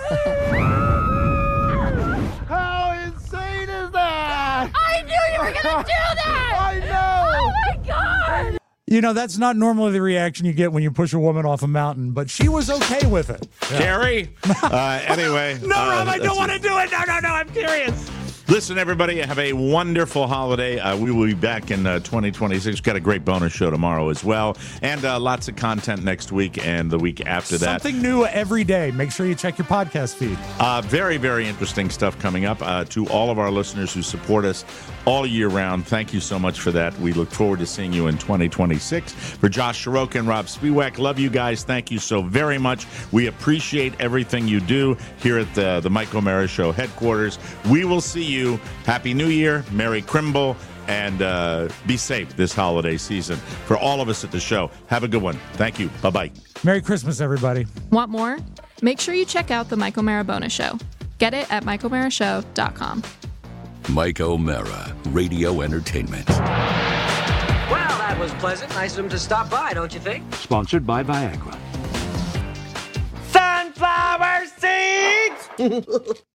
How insane is that? I knew you were going to do that! I know! Oh, my God! That's not normally the reaction you get when you push a woman off a mountain, but she was okay with it. Yeah. Carrie? Anyway. No, Rob, I don't want to do it. No, I'm curious. Listen, everybody, have a wonderful holiday. We will be back in 2026. We've got a great bonus show tomorrow as well, and lots of content next week and the week after that. Something new every day. Make sure you check your podcast feed. Very, very interesting stuff coming up. To all of our listeners who support us all year round, thank you so much for that. We look forward to seeing you in 2026. For Josh Soroka and Rob Spiewak, love you guys. Thank you so very much. We appreciate everything you do here at the Mike O'Mara Show headquarters. We will see you. Happy New Year, Merry Crimble, and be safe this holiday season. For all of us at the show, have a good one. Thank you. Bye-bye. Merry Christmas, everybody. Want more? Make sure you check out the Mike O'Mara Bonus Show. Get it at MikeO'MaraShow.com. Mike O'Mara, Radio Entertainment. Well, that was pleasant. Nice of him to stop by, don't you think? Sponsored by Viagra. Sunflower seeds!